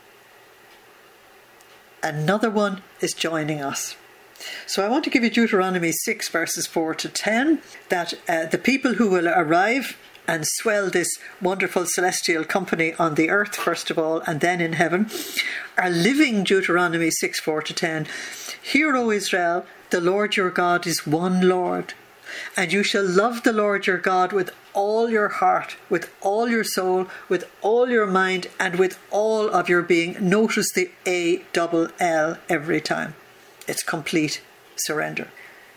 [SPEAKER 1] Another one is joining us. So I want to give you Deuteronomy 6 verses 4 to 10, that the people who will arrive and swell this wonderful celestial company on the earth, first of all, and then in heaven, are living Deuteronomy 6, 4 to 10. Hear, O Israel, the Lord your God is one Lord, and you shall love the Lord your God with all your heart, with all your soul, with all your mind, and with all of your being. Notice the A-double-L every time. It's complete surrender.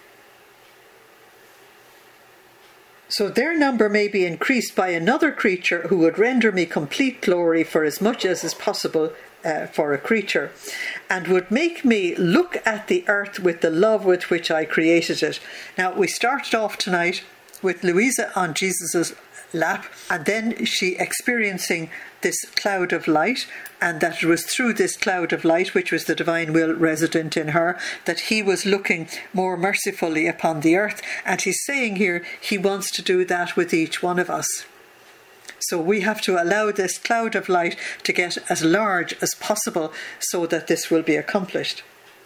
[SPEAKER 1] So their number may be increased by another creature who would render me complete glory, for as much as is possible for a creature, and would make me look at the earth with the love with which I created it. Now, we started off tonight with Louisa on Jesus' lap, and then she experiencing this cloud of light, and that it was through this cloud of light, which was the divine will resident in her, that he was looking more mercifully upon the earth. And he's saying here he wants to do that with each one of us. So we have to allow this cloud of light to get as large as possible so that this will be accomplished.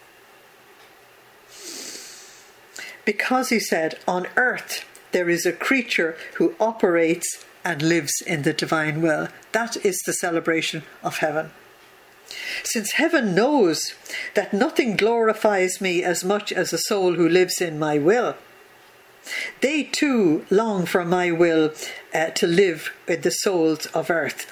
[SPEAKER 1] Because he said, on earth there is a creature who operates and lives in the divine will. That is the celebration of heaven. Since heaven knows that nothing glorifies me as much as a soul who lives in my will, they too long for my will to live in the souls of earth.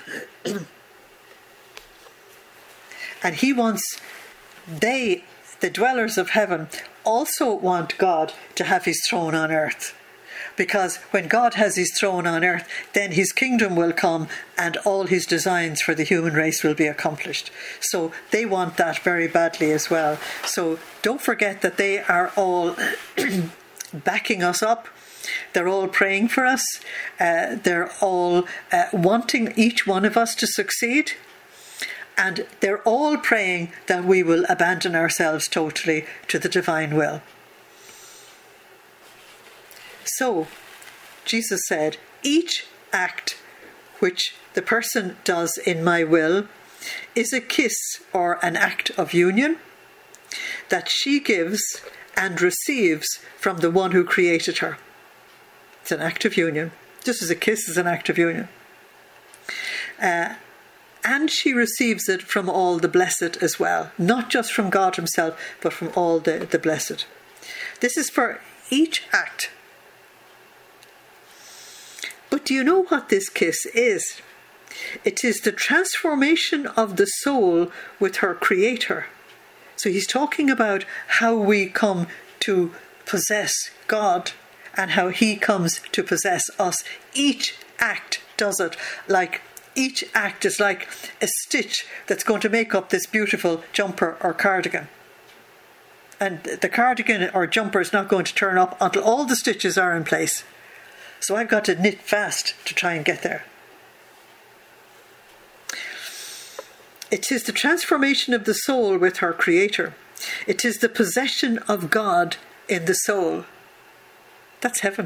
[SPEAKER 1] And he wants, the dwellers of heaven, also want God to have his throne on earth. Because when God has his throne on earth, then his kingdom will come and all his designs for the human race will be accomplished. So they want that very badly as well. So don't forget that they are all backing us up. They're all praying for us. They're all wanting each one of us to succeed. And they're all praying that we will abandon ourselves totally to the divine will. So, Jesus said, each act which the person does in my will is a kiss or an act of union that she gives and receives from the one who created her. It's an act of union. Just as a kiss is an act of union. And she receives it from all the blessed as well. Not just from God himself, but from all the blessed. This is for each act. But do you know what this kiss is? It is the transformation of the soul with her creator. So he's talking about how we come to possess God and how he comes to possess us. Each act does it. Like each act is like a stitch that's going to make up this beautiful jumper or cardigan. And the cardigan or jumper is not going to turn up until all the stitches are in place. So I've got to knit fast to try and get there. It is the transformation of the soul with her creator. It is the possession of God in the soul. That's heaven.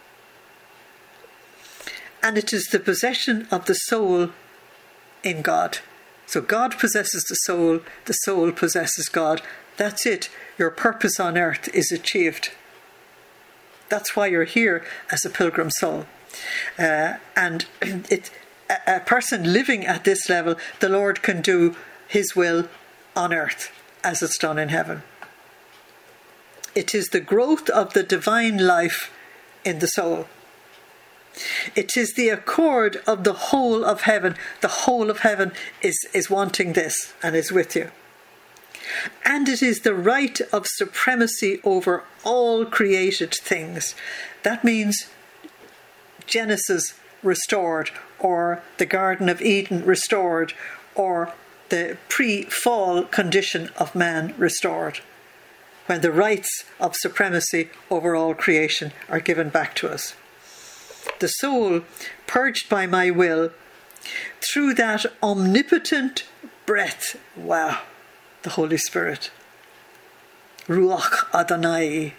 [SPEAKER 1] And it is the possession of the soul in God. So God possesses the soul possesses God. That's it. Your purpose on earth is achieved. That's why you're here as a pilgrim soul. And a person living at this level, the Lord can do his will on earth as it's done in heaven. It is the growth of the divine life in the soul. It is the accord of the whole of heaven. The whole of heaven is wanting this and is with you. And it is the right of supremacy over all created things. That means Genesis restored, or the Garden of Eden restored, or the pre-fall condition of man restored. when the rights of supremacy over all creation are given back to us. The soul, purged by my will, through that omnipotent breath, wow, the Holy Spirit, Ruach Adonai,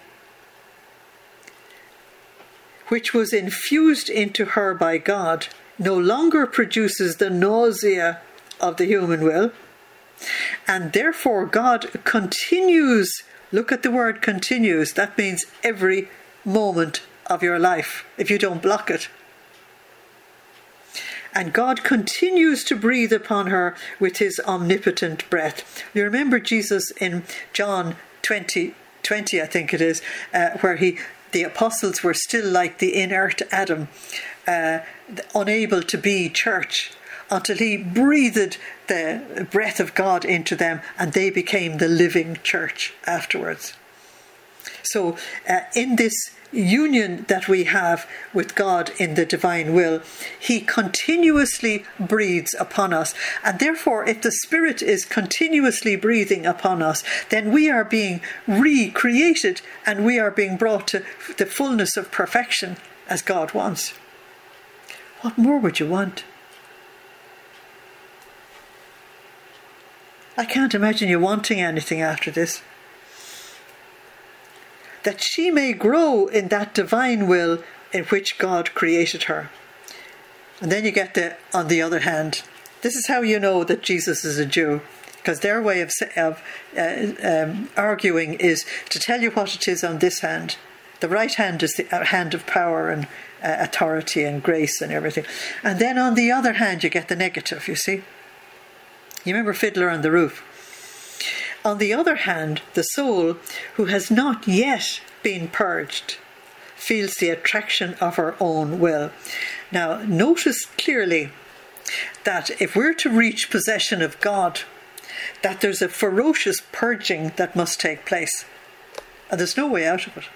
[SPEAKER 1] which was infused into her by God, no longer produces the nausea of the human will, and therefore God continues, look at the word continues, that means every moment of your life, if you don't block it. And God continues to breathe upon her with his omnipotent breath. You remember Jesus in John 20, I think it is, where the apostles were still like the inert Adam, unable to be church, until he breathed the breath of God into them and they became the living church afterwards. So in this union that we have with God in the divine will, he continuously breathes upon us, and therefore if the Spirit is continuously breathing upon us, then we are being recreated and we are being brought to the fullness of perfection as God wants. What more would you want? I can't imagine you wanting anything after this. That she may grow in that divine will in which God created her. And then you get on the other hand. This is how you know that Jesus is a Jew, because their way of arguing is to tell you what it is on this hand. The right hand is the hand of power and authority and grace and everything. And then on the other hand you get the negative, you see. You remember Fiddler on the Roof? On the other hand, the soul, who has not yet been purged, feels the attraction of her own will. Now, notice clearly that if we're to reach possession of God, that there's a ferocious purging that must take place. And there's no way out of it.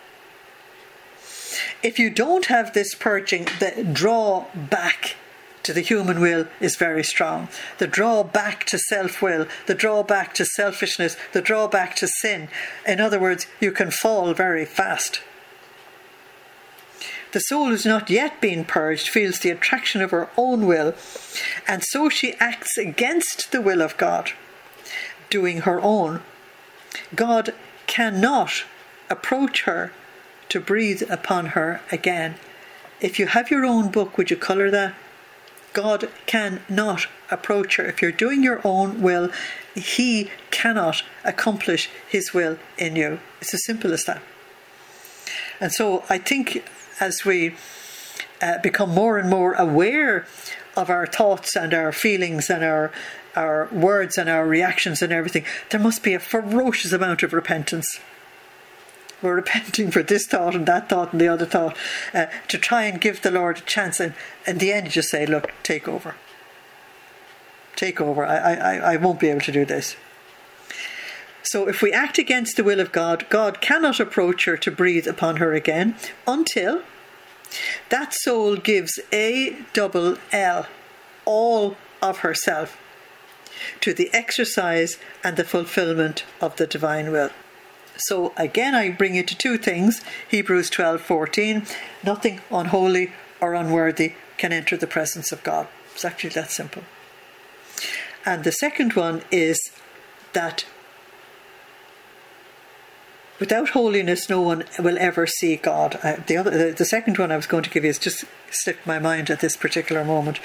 [SPEAKER 1] If you don't have this purging, the draw back to the human will is very strong. The drawback to self-will, the drawback to selfishness, the drawback to sin. In other words, you can fall very fast. The soul who's not yet been purged feels the attraction of her own will, and so she acts against the will of God, doing her own. God cannot approach her to breathe upon her again. If you have your own book, would you colour that? God cannot approach her. If you're doing your own will, he cannot accomplish his will in you. It's as simple as that. And so I think as we become more and more aware of our thoughts and our feelings and our words and our reactions and everything, there must be a ferocious amount of repentance. We're repenting for this thought and that thought and the other thought, to try and give the Lord a chance. And in the end, you just say, look, take over. Take over. I won't be able to do this. So if we act against the will of God, God cannot approach her to breathe upon her again until that soul gives all of herself to the exercise and the fulfillment of the divine will. So again, I bring you to two things. Hebrews 12:14, nothing unholy or unworthy can enter the presence of God. It's actually that simple. And the second one is that without holiness, no one will ever see God. The second one I was going to give you is just slipped my mind at this particular moment.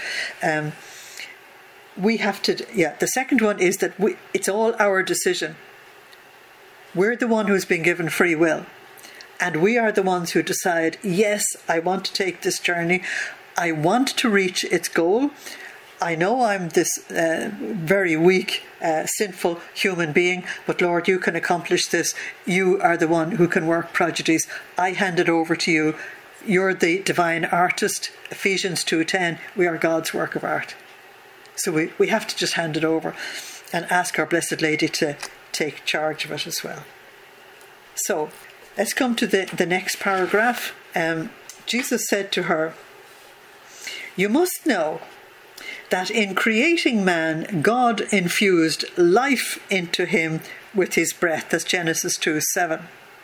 [SPEAKER 1] The second one is that it's all our decision. We're the one who's been given free will, and we are the ones who decide, yes, I want to take this journey. I want to reach its goal. I know I'm this very weak, sinful human being, but Lord, you can accomplish this. You are the one who can work prodigies. I hand it over to you. You're the divine artist. Ephesians 2:10, we are God's work of art. So we have to just hand it over and ask our Blessed Lady to take charge of it as well. So let's come to the next paragraph. Jesus said to her, you must know that in creating man, God infused life into him with his breath. That's Genesis 2:7.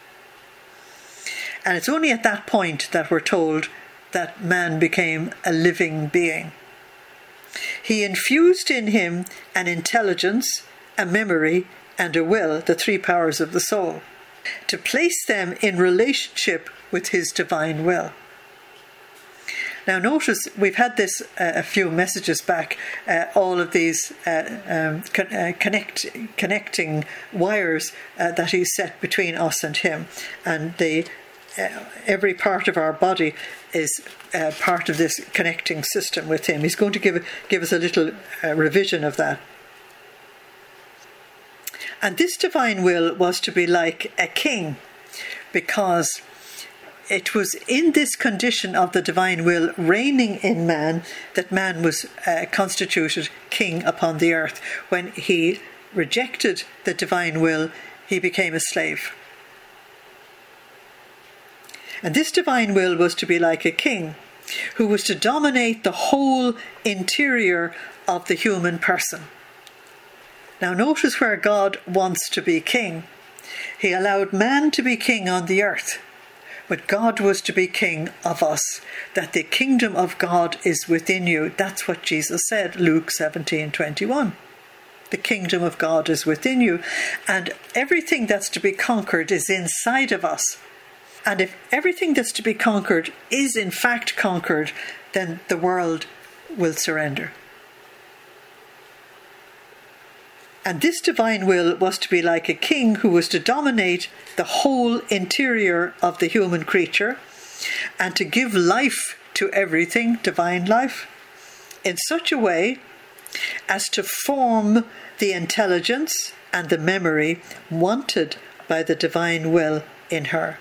[SPEAKER 1] And it's only at that point that we're told that man became a living being. He infused in him an intelligence, a memory, and a will, the three powers of the soul, to place them in relationship with his divine will. Now notice, we've had this a few messages back, all of these connecting wires that he set between us and him. And every part of our body is part of this connecting system with him. He's going to give us a little revision of that. And this divine will was to be like a king, because it was in this condition of the divine will reigning in man that man was constituted king upon the earth. When he rejected the divine will, he became a slave. And this divine will was to be like a king who was to dominate the whole interior of the human person. Now notice where God wants to be king. He allowed man to be king on the earth, but God was to be king of us, that the kingdom of God is within you. That's what Jesus said, Luke 17:21. The kingdom of God is within you, and everything that's to be conquered is inside of us. And if everything that's to be conquered is in fact conquered, then the world will surrender. And this divine will was to be like a king who was to dominate the whole interior of the human creature and to give life to everything, divine life, in such a way as to form the intelligence and the memory wanted by the divine will in her.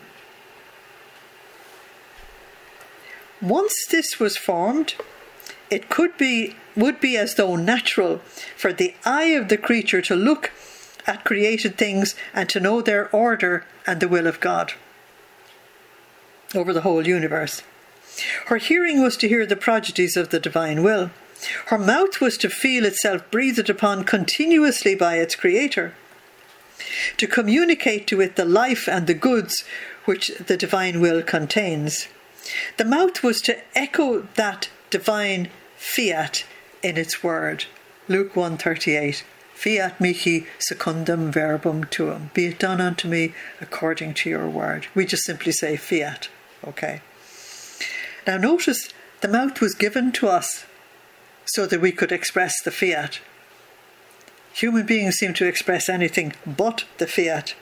[SPEAKER 1] Once this was formed, it would be as though natural for the eye of the creature to look at created things and to know their order and the will of God over the whole universe. Her hearing was to hear the prodigies of the divine will. Her mouth was to feel itself breathed upon continuously by its creator, to communicate to it the life and the goods which the divine will contains. The mouth was to echo that divine fiat in its word. Luke 1:38. Fiat mihi secundum verbum tuum. Be it done unto me according to your word. We just simply say fiat. Okay. Now notice the mouth was given to us so that we could express the fiat. Human beings seem to express anything but the fiat.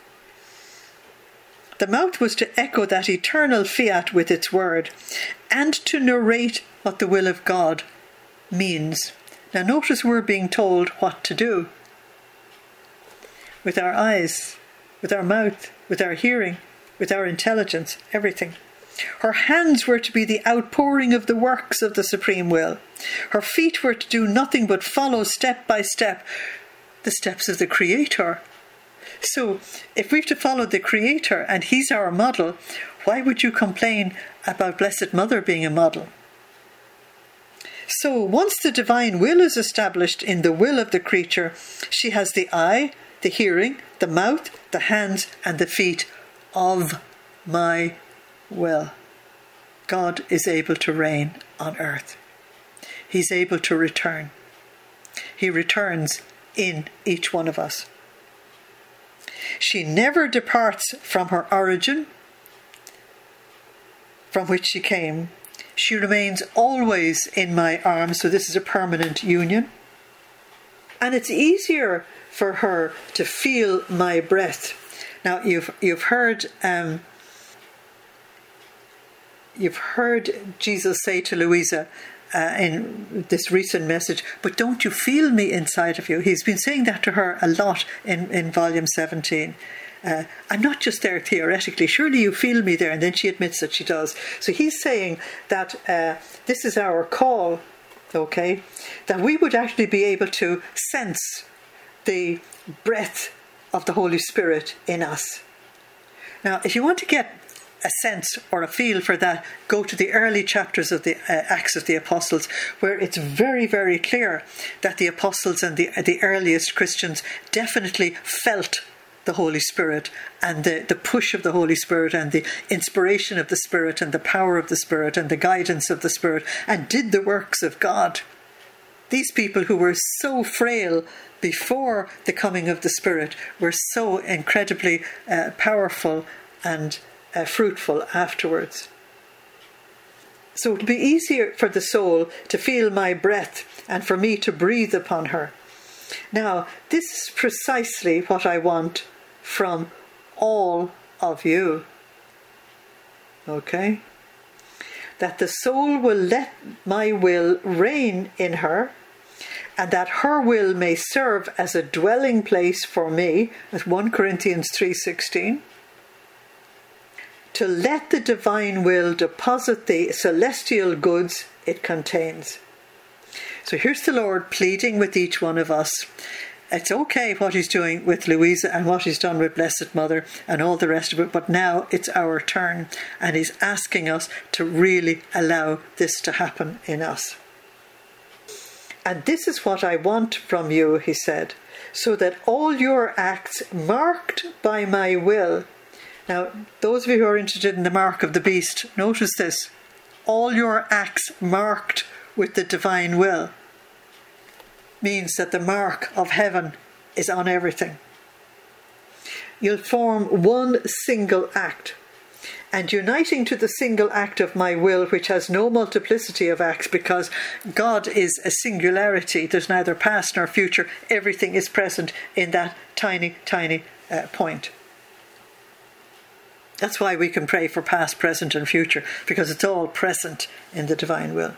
[SPEAKER 1] The mouth was to echo that eternal fiat with its word and to narrate what the will of God means. Now notice we're being told what to do with our eyes, with our mouth, with our hearing, with our intelligence, everything. Her hands were to be the outpouring of the works of the supreme will. Her feet were to do nothing but follow step by step the steps of the Creator. So if we've to follow the Creator and He's our model, why would you complain about Blessed Mother being a model? So once the divine will is established in the will of the creature, she has the eye, the hearing, the mouth, the hands and the feet of my will. God is able to reign on earth. He's able to return. He returns in each one of us. She never departs from her origin, from which she came. She remains always in my arms, so this is a permanent union. And it's easier for her to feel my breath. Now you've heard Jesus say to Louisa in this recent message, but don't you feel me inside of you? He's been saying that to her a lot in volume 17. I'm not just there theoretically, surely you feel me there. And then she admits that she does. So he's saying that this is our call, okay, that we would actually be able to sense the breath of the Holy Spirit in us. Now, if you want to get a sense or a feel for that, go to the early chapters of the Acts of the Apostles, where it's very, very clear that the apostles and the earliest Christians definitely felt the Holy Spirit and the push of the Holy Spirit and the inspiration of the Spirit and the power of the Spirit and the guidance of the Spirit, and did the works of God. These people who were so frail before the coming of the Spirit were so incredibly powerful and fruitful afterwards. So it will be easier for the soul to feel my breath and for me to breathe upon her. Now, this is precisely what I want from all of you. Okay? That the soul will let my will reign in her, and that her will may serve as a dwelling place for me, as 1 Corinthians 3:16. To let the divine will deposit the celestial goods it contains. So here's the Lord pleading with each one of us. It's okay what he's doing with Louisa and what he's done with Blessed Mother and all the rest of it, but now it's our turn, and he's asking us to really allow this to happen in us. And this is what I want from you, he said, so that all your acts marked by my will. Now, those of you who are interested in the mark of the beast, notice this. All your acts marked with the divine will means that the mark of heaven is on everything. You'll form one single act, and uniting to the single act of my will, which has no multiplicity of acts, because God is a singularity. There's neither past nor future. Everything is present in that tiny, tiny point. That's why we can pray for past, present and future, because it's all present in the divine will.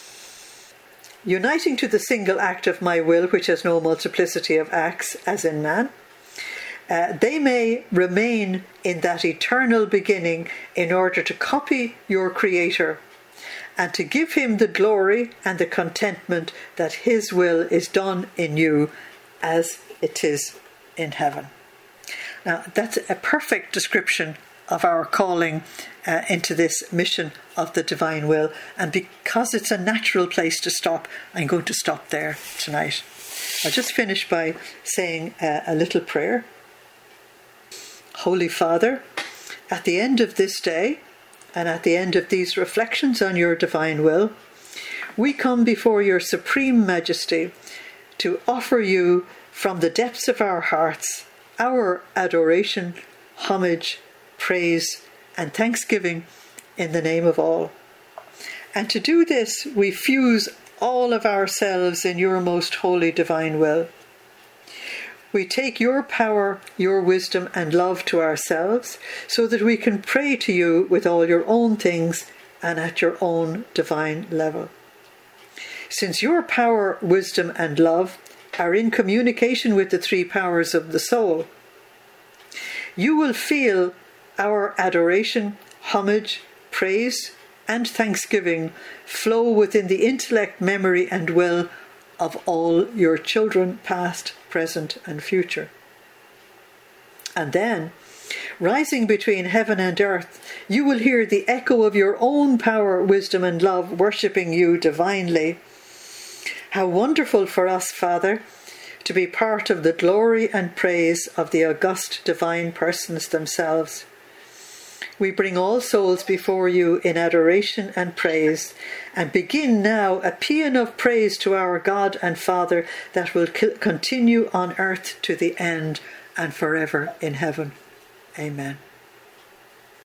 [SPEAKER 1] Uniting to the single act of my will, which has no multiplicity of acts, as in man, they may remain in that eternal beginning in order to copy your Creator and to give him the glory and the contentment that his will is done in you as it is in heaven. Now, that's a perfect description of our calling into this mission of the divine will. And because it's a natural place to stop, I'm going to stop there tonight. I'll just finish by saying a little prayer. Holy Father, at the end of this day and at the end of these reflections on your divine will, we come before your supreme majesty to offer you from the depths of our hearts our adoration, homage, praise and thanksgiving in the name of all. And to do this, we fuse all of ourselves in your most holy divine will. We take your power, your wisdom and love to ourselves so that we can pray to you with all your own things and at your own divine level. Since your power, wisdom and love are in communication with the three powers of the soul, you will feel our adoration, homage, praise and thanksgiving flow within the intellect, memory and will of all your children, past, present and future. And then, rising between heaven and earth, you will hear the echo of your own power, wisdom and love worshipping you divinely. How wonderful for us, Father, to be part of the glory and praise of the august divine persons themselves. We bring all souls before you in adoration and praise, and begin now a paean of praise to our God and Father that will continue on earth to the end and forever in heaven. Amen.